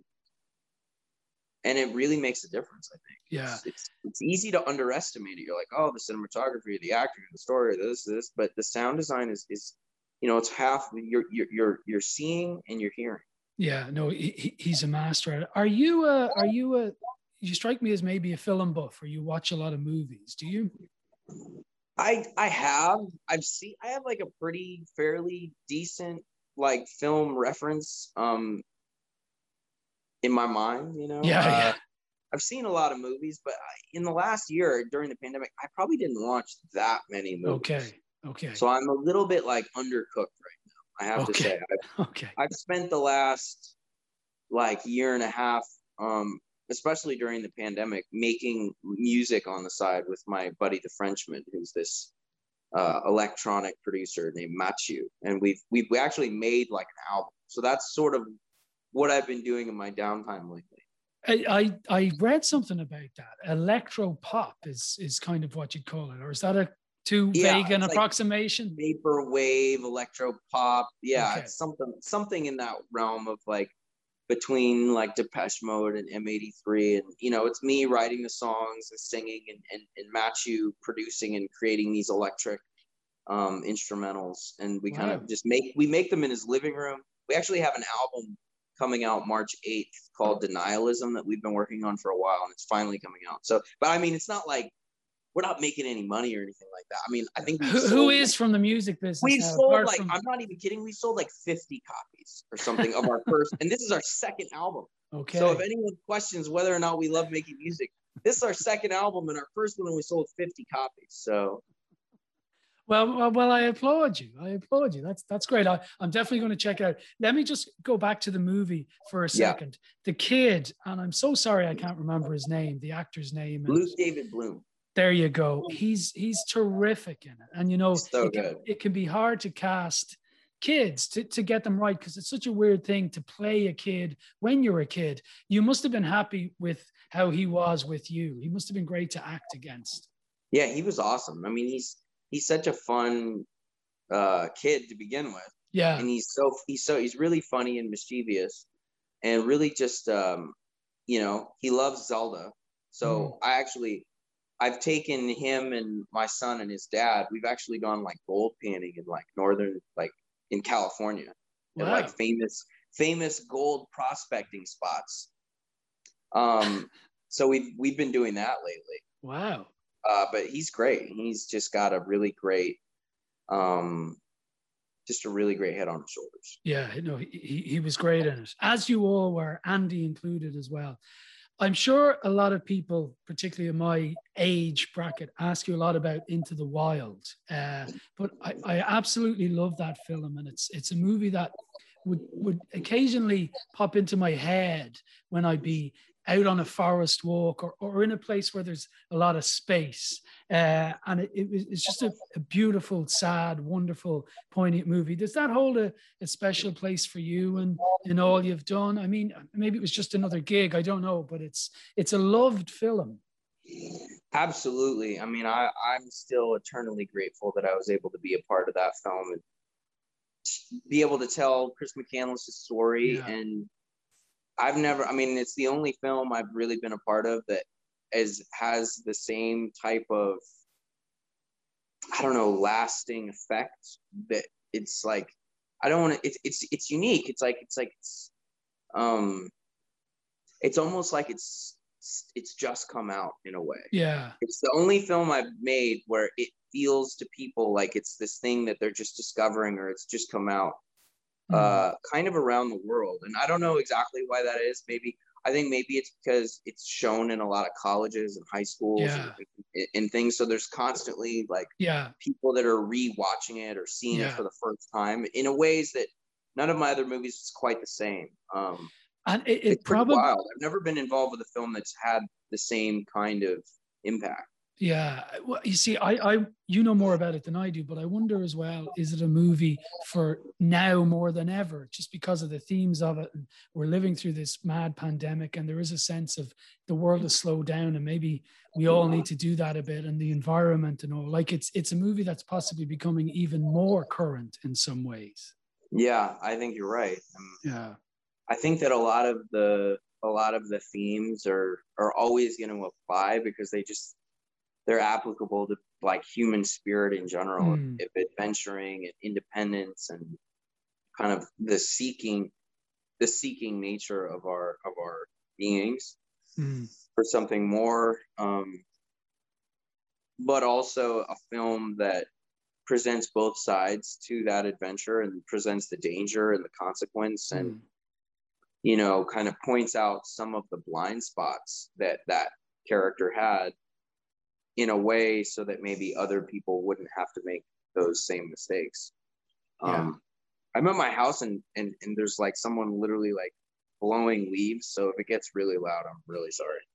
and it really makes a difference, I think. Yeah. It's, it's, it's easy to underestimate it. You're like, oh, the cinematography, the acting, the story, this, this, but the sound design is, is you know, it's half you're, you're, you're, you're seeing and you're hearing. Yeah, no, he, he- he's a master at it. Are you a, are you a, you strike me as maybe a film buff or you watch a lot of movies, do you? I I have I've seen I have like a pretty fairly decent like film reference um in my mind, you know. Yeah, Uh, yeah. I've seen a lot of movies, but I, in the last year during the pandemic, I probably didn't watch that many movies. Okay, okay. So I'm a little bit like undercooked right now, I have Okay. to say. I've, Okay. I've spent the last like year and a half, um, especially during the pandemic, making music on the side with my buddy the Frenchman, who's this uh, electronic producer named Machu, and we've we've we actually made like an album. So that's sort of what I've been doing in my downtime lately. I, I I read something about that. Electro pop is is kind of what you'd call it, or is that a too Yeah, vague an it's like approximation? vaporwave, electro pop. Yeah, Okay. it's something something in that realm of like between like Depeche Mode and M eighty-three, and you know, it's me writing the songs and singing, and and, and Machu producing and creating these electric um, instrumentals, and we kind Wow. of just make we make them in his living room. We actually have an album coming out March eighth called Denialism that we've been working on for a while, and it's finally coming out. So, but I mean, it's not like we're not making any money or anything like that. I mean, I think we've Who, sold, who is from the music business? we've now, sold apart like, from- I'm not even kidding, we sold like fifty copies or something of our first, and this is our second album. Okay. So if anyone questions whether or not we love making music, this is our second album, and our first one we sold fifty copies. So Well, well, well, I applaud you. I applaud you. That's that's great. I, I'm definitely going to check it out. Let me just go back to the movie for a Yeah. second. The kid, and I'm so sorry I can't remember his name, the actor's name. and- Luke David Bloom. There you go. He's he's terrific in it, and you know, So it, can, good. it can be hard to cast kids to, to get them right because it's such a weird thing to play a kid when you're a kid. You must have been happy with how he was with you. He must have been great to act against. Yeah, he was awesome. I mean, he's he's such a fun uh, kid to begin with. Yeah. And he's so he's so he's really funny and mischievous, and really just um, you know, he loves Zelda. So I actually I've taken him and my son and his dad. We've actually gone like gold panning in like northern, like in California, at Wow. like famous famous gold prospecting spots. Um, so we've we've been doing that lately. Wow. Uh, but he's great. He's just got a really great, um, just a really great head on his shoulders. Yeah, no, he, he he was great in it, as you all were, Andy included as well. I'm sure a lot of people, particularly in my age bracket, ask you a lot about Into the Wild. Uh, but I, I absolutely love that film, and it's it's a movie that would would occasionally pop into my head when I'd be out on a forest walk or, or in a place where there's a lot of space. Uh, and it, it was it's just a, a beautiful, sad, wonderful, poignant movie. Does that hold a, a special place for you and in all you've done? I mean, maybe it was just another gig, I don't know, but it's it's a loved film. Absolutely. I mean, I, I'm still eternally grateful that I was able to be a part of that film and be able to tell Chris McCandless' story. Yeah. And I've never, I mean, it's the only film I've really been a part of that is has the same type of, I don't know, lasting effect that it's like, I don't want to, it's, it's, it's unique. It's like, it's like, it's, um, it's almost like it's, it's just come out in a way. Yeah. It's the only film I've made where it feels to people like it's this thing that they're just discovering or it's just come out uh, kind of around the world. And I don't know exactly why that is. Maybe, I think maybe it's because it's shown in a lot of colleges and high schools Yeah. and, and things. So there's constantly like Yeah. people that are re-watching it or seeing Yeah. it for the first time in a ways that none of my other movies is quite the same. Um, And it, it it's pretty probably, wild. I've never been involved with a film that's had the same kind of impact. yeah. Well, you see, I, I, you know more about it than I do, but I wonder as well, is it a movie for now more than ever, just because of the themes of it? And we're living through this mad pandemic, and there is a sense of the world has slowed down, and maybe we all need to do that a bit, and the environment and all. Like it's, it's a movie that's possibly becoming even more current in some ways. Yeah, I think you're right. Um, Yeah. I think that a lot of the a lot of the themes are are always going to apply because they just they're applicable to like human spirit in general, Mm. if adventuring and independence and kind of the seeking the seeking nature of our of our beings Mm. for something more, um, but also a film that presents both sides to that adventure and presents the danger and the consequence and Mm. you know, kind of points out some of the blind spots that that character had in a way so that maybe other people wouldn't have to make those same mistakes. Yeah. Um, I'm at my house and, and, and there's like someone literally like blowing leaves. So if it gets really loud, I'm really sorry.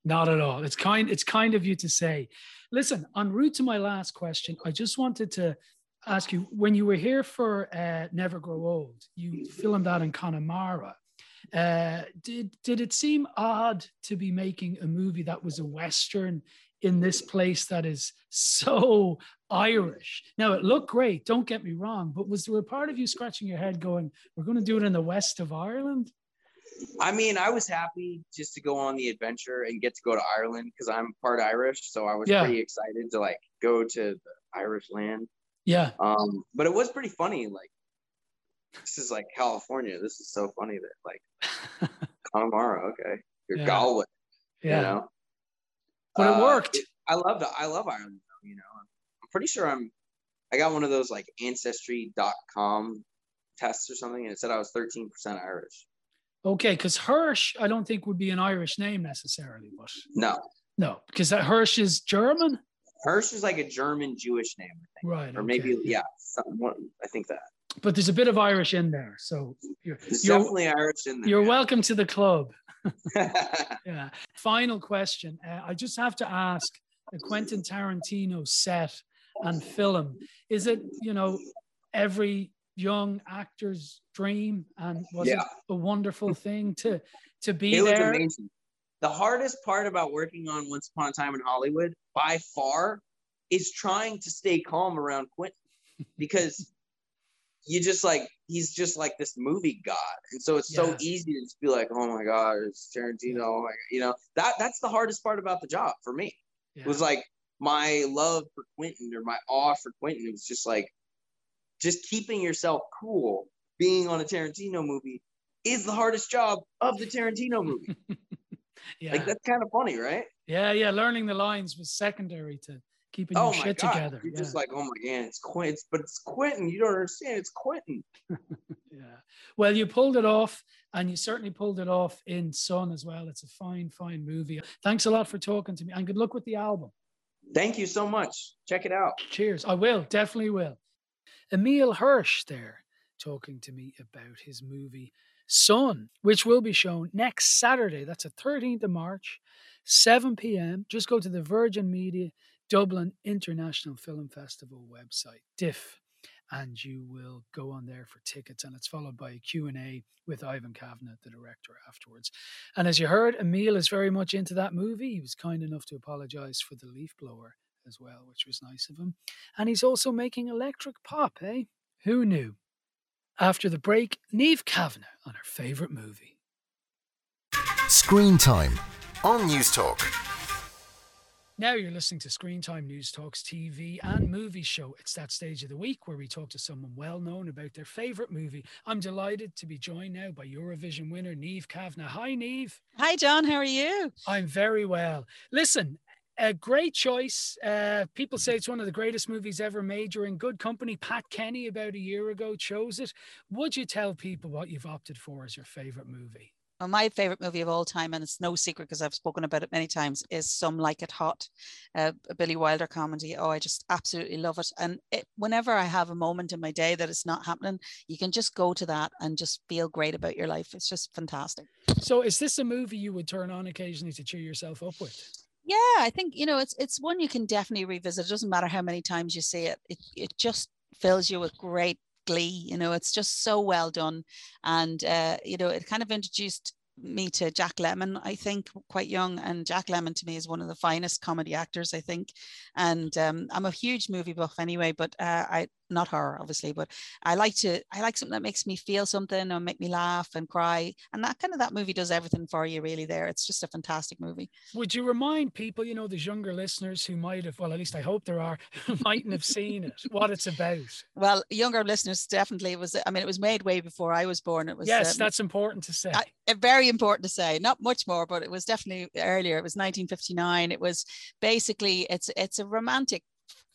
Not at all. It's kind, it's kind of you to say. Listen, en route to my last question, I just wanted to ask you, when you were here for uh, Never Grow Old, you filmed that in Connemara. Uh, did, did it seem odd to be making a movie that was a Western in this place that is so Irish? Now, it looked great, don't get me wrong, but was there a part of you scratching your head going, we're going to do it in the west of Ireland? I mean, I was happy just to go on the adventure and get to go to Ireland because I'm part Irish. So I was Yeah. pretty excited to like go to the Irish land. Yeah. Um, but it was pretty funny. Like, this is like California. This is so funny that like Connemara, okay, you're Yeah. Galway, Yeah. you know. But it Uh, worked. I love the, I love Ireland, though, you know. I'm pretty sure I'm, I got one of those like ancestry dot com tests or something, and it said I was thirteen percent Irish. Okay, because Hirsch, I don't think would be an Irish name necessarily, but No, no, because that Hirsch is German. Hirsch is like a German Jewish name, I think. Right. Or okay. maybe, yeah, some, one, I think that. But there's a bit of Irish in there, so you're There's you're, definitely Irish in there. you're yeah. welcome to the club. Yeah. Final question. Uh, I just have to ask: a Quentin Tarantino set and film, is it, you know, every young actor's dream, and was Yeah. it a wonderful thing to to be It was there? amazing. The hardest part about working on Once Upon a Time in Hollywood, by far, is trying to stay calm around Quentin because you just like, he's just like this movie god. And so it's so Yeah. easy to just be like, oh my God, it's Tarantino. Oh my God. You know, that that's the hardest part about the job for me. Yeah. It was like my love for Quentin or my awe for Quentin. It was just like, just keeping yourself cool being on a Tarantino movie is the hardest job of the Tarantino movie. Yeah. Like, that's kind of funny, right? Yeah, yeah. Learning the lines was secondary to keeping Oh your my shit God. together. You're Yeah. just like, oh my God, it's Quentin. But it's Quentin. You don't understand. It's Quentin. Yeah. Well, you pulled it off, and you certainly pulled it off in Sun as well. It's a fine, fine movie. Thanks a lot for talking to me, and good luck with the album. Thank you so much. Check it out. Cheers. I will, definitely will. Emil Hirsch there talking to me about his movie Sun, which will be shown next Saturday. That's the thirteenth of March, seven p.m. Just go to the Virgin Media Dublin International Film Festival website, D I F, and you will go on there for tickets, and it's followed by a Q and A with Ivan Kavanagh, the director, afterwards. And as you heard, Emil is very much into that movie. He was kind enough to apologize for the leaf blower as well, which was nice of him. And he's also making electric pop, eh? Who knew? After the break, Niamh Kavanagh on her favourite movie. Screen Time on News Talk. Now you're listening to Screen Time News Talks T V and movie show. It's that stage of the week where we talk to someone well known about their favourite movie. I'm delighted to be joined now by Eurovision winner Niamh Kavanagh. Hi, Niamh. Hi, John. How are you? I'm very well. Listen, a great choice. Uh, people say it's one of the greatest movies ever made. You're in good company. Pat Kenny about a year ago chose it. Would you tell people what you've opted for as your favourite movie? Well, my favorite movie of all time, and it's no secret because I've spoken about it many times, is Some Like It Hot, uh, a Billy Wilder comedy. Oh, I just absolutely love it. And it, whenever I have a moment in my day that it's not happening, you can just go to that and just feel great about your life. It's just fantastic. So is this a movie you would turn on occasionally to cheer yourself up with? Yeah, I think, you know, it's it's one you can definitely revisit. It doesn't matter how many times you see it. It, it just fills you with great glee. You know, it's just so well done. And, uh, you know, it kind of introduced me to Jack Lemmon, I think, quite young. And Jack Lemmon to me is one of the finest comedy actors, I think. And um, I'm a huge movie buff anyway, but uh, I not horror, obviously, but I like to, I like something that makes me feel something or make me laugh and cry. And that kind of, that movie does everything for you really there. It's just a fantastic movie. Would you remind people, you know, there's younger listeners who might have, well, at least I hope there are, who mightn't have seen it, what it's about? Well, younger listeners, definitely. It was, I mean, it was made way before I was born. It was, yes, um, that's important to say. I, very important to say, not much more, but it was definitely earlier. It was nineteen fifty-nine. It was basically, it's, it's a romantic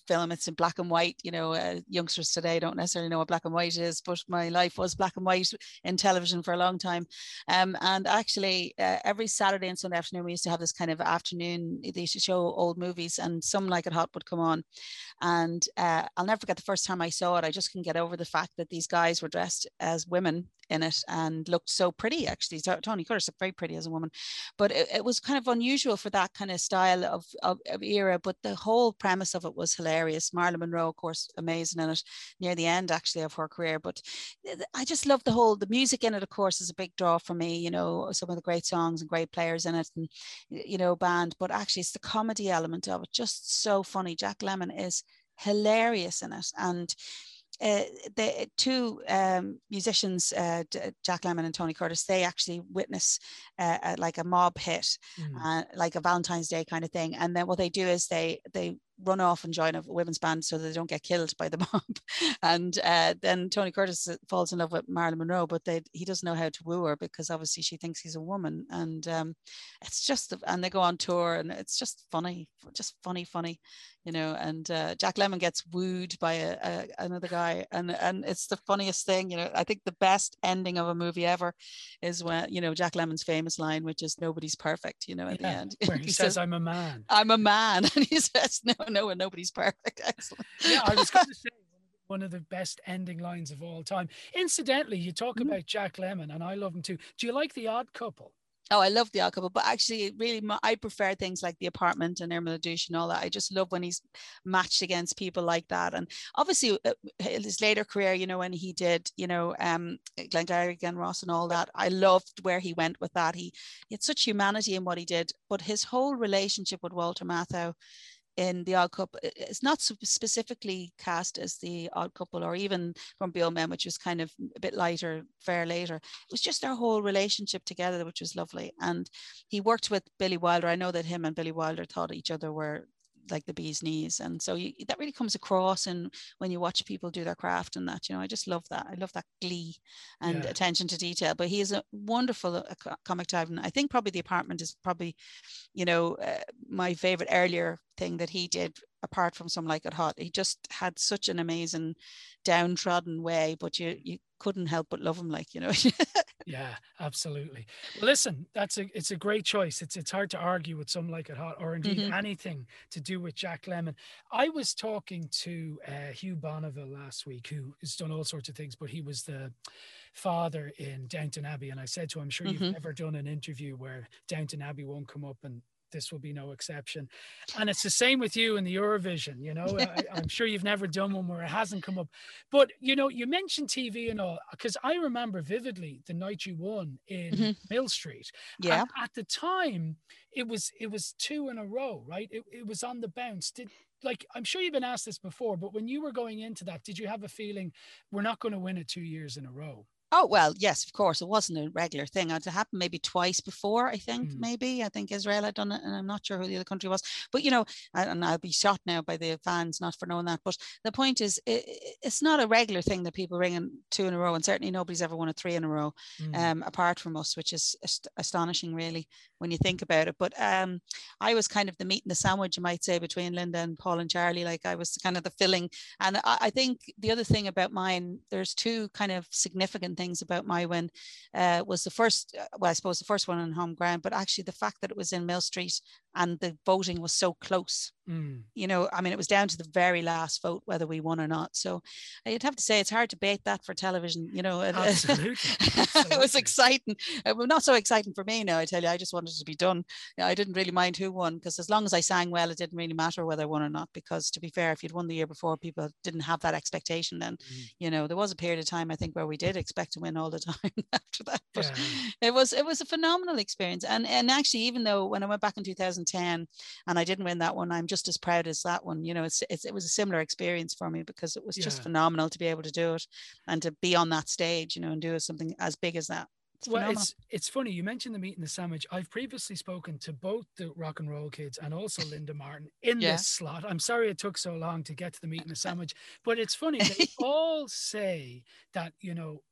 film. It's in black and white. You know, uh, youngsters today don't necessarily know what black and white is, but my life was black and white in television for a long time. Um, and actually, uh, every Saturday and Sunday afternoon, we used to have this kind of afternoon. They used to show old movies, and Some Like It Hot would come on. And uh, I'll never forget the first time I saw it. I just couldn't get over the fact that these guys were dressed as women in it and looked so pretty. Actually, Tony Curtis looked very pretty as a woman, but it, it was kind of unusual for that kind of style of, of, of era. But the whole premise of it was hilarious. Marilyn Monroe, of course, amazing in it near the end actually of her career. But I just love the whole, the music in it, of course, is a big draw for me. You know, some of the great songs and great players in it, and you know, band. But actually, it's the comedy element of it, just so funny. Jack Lemmon is hilarious in it, and Uh, the two um, musicians, uh, Jack Lemmon and Tony Curtis, they actually witness uh, uh, like a mob hit, mm. uh, like a Valentine's Day kind of thing. And then what they do is they they run off and join a women's band so that they don't get killed by the mob. And uh, then Tony Curtis falls in love with Marilyn Monroe, but they, he doesn't know how to woo her because obviously she thinks he's a woman. And um, it's just, and they go on tour, and it's just funny, just funny, funny, you know. And uh, Jack Lemmon gets wooed by a, a, another guy, and and it's the funniest thing, you know. I think the best ending of a movie ever is when, you know, Jack Lemmon's famous line, which is "Nobody's perfect," you know, at yeah, the end. Where he, he says, says, "I'm a man." I'm a man, and he says, "No, no, and nobody's perfect." Excellent. Yeah, I was going to say one of the best ending lines of all time. Incidentally, you talk mm-hmm. about Jack Lemmon, and I love him too. Do you like The Odd Couple? Oh, I love The Odd Couple, but actually, really, I prefer things like The Apartment and Irma la Douce and all that. I just love when he's matched against people like that. And obviously, his later career, you know, when he did, you know, um, Glengarry Glen Ross and all that, I loved where he went with that. He, he had such humanity in what he did, but his whole relationship with Walter Matthau in The Odd Couple, it's not specifically cast as The Odd Couple, or even from Grumpy Old Men, which was kind of a bit lighter, fair later. It was just their whole relationship together, which was lovely. And he worked with Billy Wilder. I know that him and Billy Wilder thought each other were like the bee's knees, and so you, that really comes across. And when you watch people do their craft and that, you know, I just love that. I love that glee and yeah. attention to detail. But he is a wonderful uh, comic type, and I think probably The Apartment is probably, you know, uh, my favorite earlier thing that he did, apart from Some Like It Hot. He just had such an amazing downtrodden way, but you you couldn't help but love him, like, you know. Yeah, absolutely. Well, listen, that's a it's a great choice. It's it's hard to argue with Some Like It Hot, or indeed mm-hmm. anything to do with Jack Lemmon. I was talking to uh, Hugh Bonneville last week, who has done all sorts of things, but he was the father in Downton Abbey, and I said to him, "I'm sure you've mm-hmm. never done an interview where Downton Abbey won't come up, and this will be no exception." And it's the same with you in the Eurovision, you know. I, I'm sure you've never done one where it hasn't come up. But, you know, you mentioned T V and all, because I remember vividly the night you won in mm-hmm. Mill Street. Yeah. And at the time, it was it was two in a row, right? It, it was on the bounce. Did like, I'm sure you've been asked this before, but when you were going into that, did you have a feeling we're not going to win it two years in a row? Oh, well, yes, of course. It wasn't a regular thing. It happened maybe twice before, I think, mm. maybe. I think Israel had done it, and I'm not sure who the other country was. But, you know, and I'll be shot now by the fans, not for knowing that. But the point is, it, it's not a regular thing that people ring in two in a row, and certainly nobody's ever won a three in a row, mm. um, apart from us, which is ast- astonishing, really, when you think about it. But um, I was kind of the meat and the sandwich, you might say, between Linda and Paul and Charlie. Like, I was kind of the filling. And I, I think the other thing about mine, there's two kind of significant things about my win. Uh, was the first, well, I suppose the first one on home ground, but actually the fact that it was in Mill Street and the voting was so close. Mm. You know, I mean, it was down to the very last vote whether we won or not. So I'd have to say it's hard to bait that for television, you know. Absolutely. Absolutely. It was exciting. It was not so exciting for me now, I tell you. I just wanted it to be done. I didn't really mind who won, because as long as I sang well, it didn't really matter whether I won or not, because to be fair, if you'd won the year before, people didn't have that expectation then. Mm. You know, there was a period of time, I think, where we did expect to win all the time after that. But yeah. it was it was a phenomenal experience. And and actually, even though when I went back in two thousand ten and I didn't win that one, I'm just as proud as that one. You know, it's, it's it was a similar experience for me, because it was yeah. just phenomenal to be able to do it and to be on that stage, you know, and do something as big as that. It's well, phenomenal. it's it's funny. You mentioned the meat and the sandwich. I've previously spoken to both the Rock and Roll Kids and also Linda Martin in yeah. this slot. I'm sorry it took so long to get to the meat and the sandwich, but it's funny. They all say that, you know,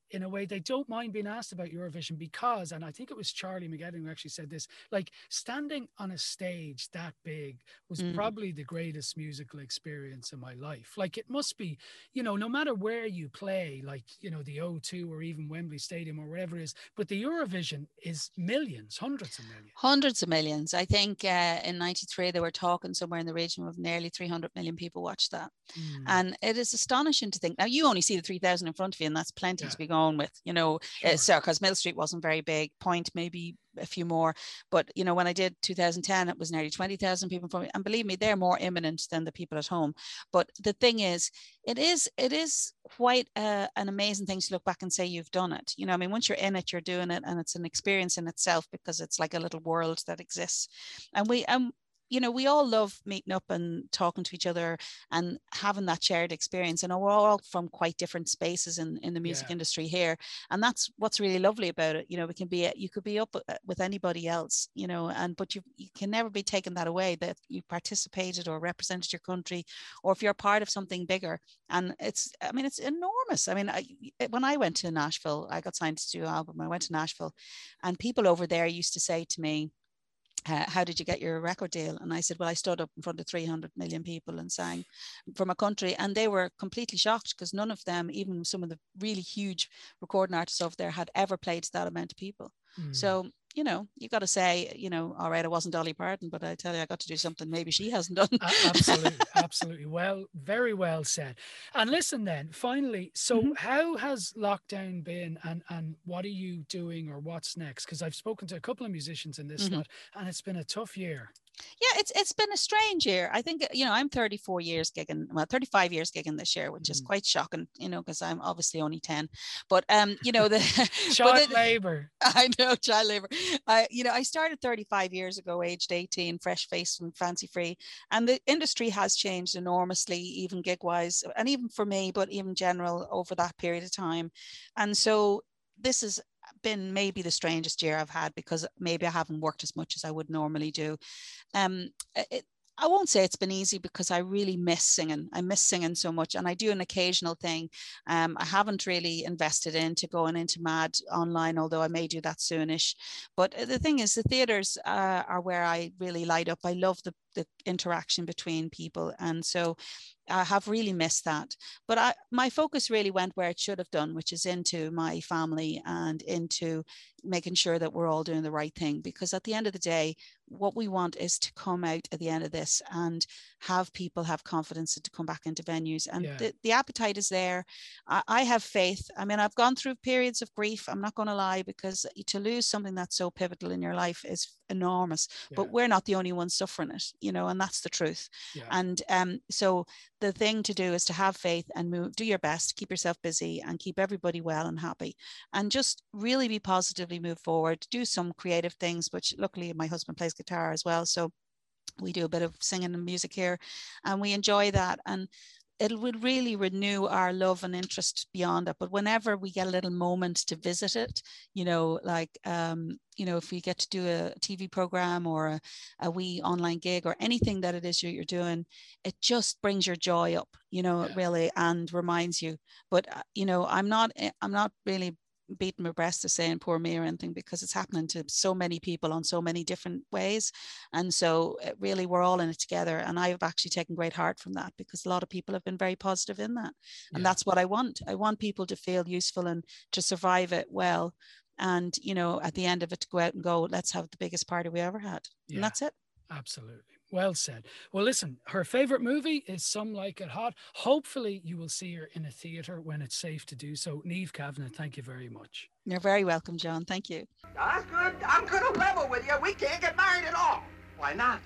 in a way, they don't mind being asked about Eurovision because, and I think it was Charlie McGettigan who actually said this, like standing on a stage that big was Mm. probably the greatest musical experience in my life. Like it must be, you know, no matter where you play, like, you know, the O two or even Wembley Stadium or whatever it is, but the Eurovision is millions, hundreds of millions. Hundreds of millions. I think uh, in ninety-three, they were talking somewhere in the region of nearly three hundred million people watched that. Mm. And it is astonishing to think. Now, you only see the three thousand in front of you, and that's plenty Yeah. to be going with, you know. Sure. Uh, so, because Mill Street wasn't very big, Point maybe a few more. But, you know, when I did two thousand ten, it was nearly twenty thousand people from me. And believe me, they're more imminent than the people at home. But the thing is, it is it is quite a, an amazing thing to look back and say you've done it. You know, I mean, once you're in it, you're doing it, and it's an experience in itself because it's like a little world that exists. And we, um, you know, we all love meeting up and talking to each other and having that shared experience. And we're all from quite different spaces in, in the music Yeah. industry here. And that's what's really lovely about it. You know, we can be, you could be up with anybody else, you know, and, but you, you can never be taken that away that you participated or represented your country, or if you're part of something bigger. And it's, I mean, it's enormous. I mean, I, when I went to Nashville, I got signed to do an album. I went to Nashville, and people over there used to say to me, Uh, how did you get your record deal? And I said, well, I stood up in front of three hundred million people and sang from a country, and they were completely shocked because none of them, even some of the really huge recording artists over there, had ever played to that amount of people. Mm. So, you know, you got to say, you know, all right, I wasn't Dolly Parton, but I tell you, I got to do something maybe she hasn't done. A- absolutely, absolutely. Well, very well said. And listen then, finally, so Mm-hmm. how has lockdown been, and, and what are you doing or what's next? Because I've spoken to a couple of musicians in this Mhm. slot, and it's been a tough year. Yeah, it's it's been a strange year. I think, you know, I'm thirty-four years gigging, well, thirty-five years gigging this year, which is Mhm. quite shocking, you know, because I'm obviously only ten. But, um, you know, the Child but it- labor. I know, child labor. I, you know, I started thirty-five years ago, aged eighteen, fresh faced and fancy free. And the industry has changed enormously, even gig wise, and even for me, but even general over that period of time. And so this has been maybe the strangest year I've had, because maybe I haven't worked as much as I would normally do. Um, it, I won't say it's been easy, because I really miss singing. I miss singing so much, and I do an occasional thing. Um, I haven't really invested into going into Mad online, although I may do that soonish. But the thing is, the theatres uh, are where I really light up. I love the, the interaction between people, and so I have really missed that. But I, my focus really went where it should have done, which is into my family and into making sure that we're all doing the right thing. Because at the end of the day, what we want is to come out at the end of this and have people have confidence to come back into venues. And Yeah. the, the appetite is there. I, I have faith. I mean, I've gone through periods of grief, I'm not going to lie, because to lose something that's so pivotal in your life is enormous. But Yeah. we're not the only ones suffering it, you know, and that's the truth. Yeah. And um, so the thing to do is to have faith and move, do your best, keep yourself busy and keep everybody well and happy, and just really be positively move forward, do some creative things, which luckily my husband plays guitar as well. So we do a bit of singing and music here, and we enjoy that. And it would really renew our love and interest beyond it. But whenever we get a little moment to visit it, you know, like, um, you know, if we get to do a T V program or a, a wee online gig or anything that it is you're doing, it just brings your joy up, you know, Yeah. really, and reminds you. But, uh, you know, I'm not, I'm not really beating my breast to saying poor me or anything, because it's happening to so many people on so many different ways. And so it really, we're all in it together. And I've actually taken great heart from that, because a lot of people have been very positive in that. And Yeah. that's what I want. I want people to feel useful and to survive it well. And, you know, at the end of it, to go out and go, let's have the biggest party we ever had. Yeah. And that's it. Absolutely. Well said. Well, listen, her favorite movie is Some Like It Hot. Hopefully you will see her in a theatre when it's safe to do so. Niamh Kavanagh, thank you very much. You're very welcome, John. Thank you. That's good. I'm going to level with you. We can't get married at all. Why not?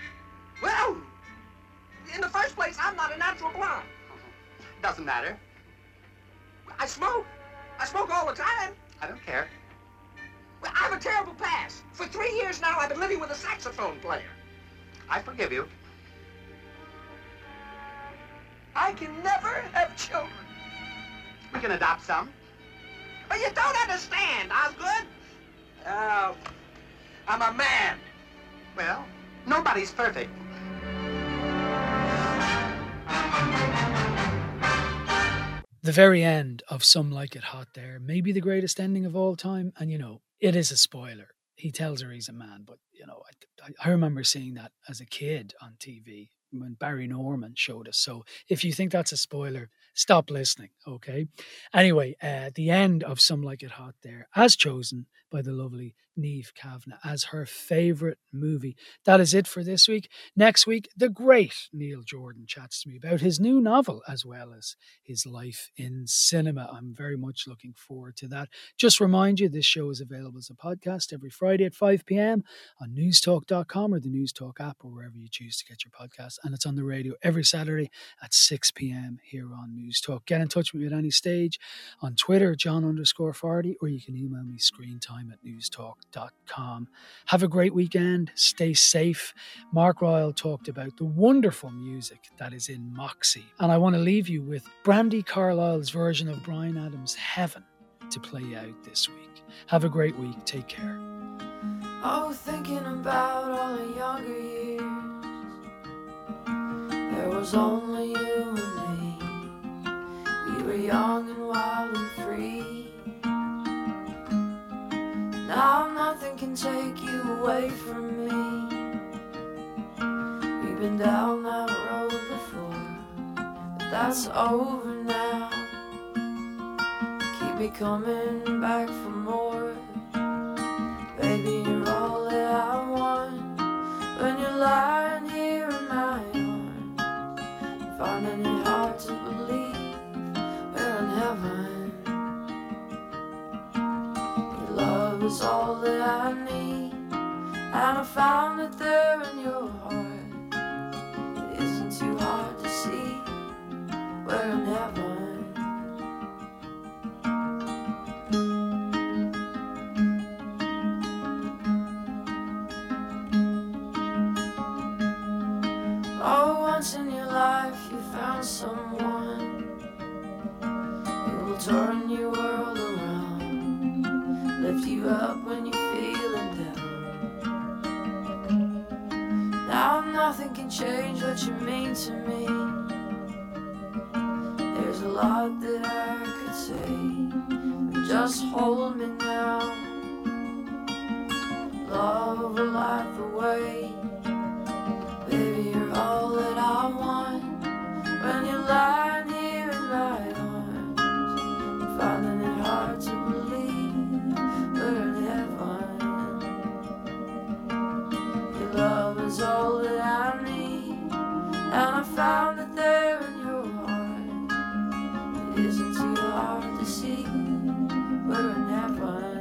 Well, in the first place, I'm not a natural blonde. Doesn't matter. I smoke. I smoke all the time. I don't care. Well, I have a terrible past. For three years now, I've been living with a saxophone player. I forgive you. I can never have children. We can adopt some. But you don't understand, Osgood. Uh, I'm a man. Well, nobody's perfect. The very end of Some Like It Hot there, maybe the greatest ending of all time. And, you know, it is a spoiler. He tells her he's a man, but, you know, I, I remember seeing that as a kid on T V when Barry Norman showed us. So if you think that's a spoiler, stop listening, okay? Anyway, uh, the end of Some Like It Hot there, as chosen by the lovely Niamh Kavanagh as her favourite movie. That is it for this week. Next week, the great Neil Jordan chats to me about his new novel as well as his life in cinema. I'm very much looking forward to that. Just remind you, this show is available as a podcast every Friday at five p.m. on newstalk dot com or the Newstalk app or wherever you choose to get your podcasts. And it's on the radio every Saturday at six p.m. here on Newstalk. Get in touch with me at any stage on Twitter, John underscore Fardy, or you can email me screentime at newstalk dot com. Have a great weekend. Stay safe. Mark Ryle talked about the wonderful music that is in Moxie. And I want to leave you with Brandi Carlile's version of Bryan Adams' Heaven to play out this week. Have a great week. Take care. Oh, thinking about all the younger years, there was only you and me. We were young and wild and free. Now nothing can take you away from me. We've been down that road before, but that's over now. Keep me coming back for more. Baby, you're all that I want. When you're lying here in my arms, finding it hard to believe we're in heaven. Love is all that I need, and I found it there in your heart. It isn't too hard to see, we're in heaven. Oh, once in your life you found someone who will turn your world around, lift you up when you're feeling down. Now nothing can change what you mean to me. There's a lot that I could say, but just hold me now. Love will light the way. Baby, you're all that I want. When you're lying here in my arms, I'm finding it hard to believe we're in heaven. Your love is all that I need, and I found it there in your heart. It isn't too hard to see, we're in heaven.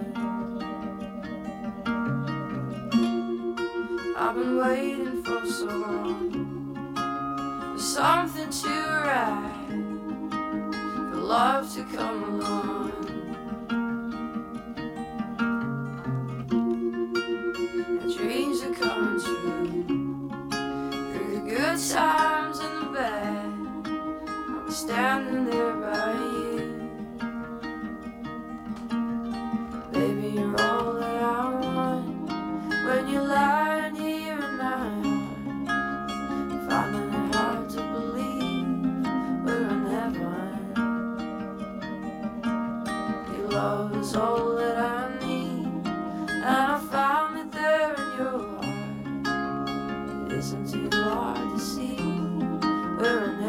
I've been waiting for so long, for something to right, for love to come along. My dreams are coming true, through the good times and the bad, I'll be standing there by you. Baby, you're all that I want. When you're lying here in my arms, finding it hard to believe we're in heaven. Your love is all that I need, and I found it there in your heart. It isn't too hard to see we're in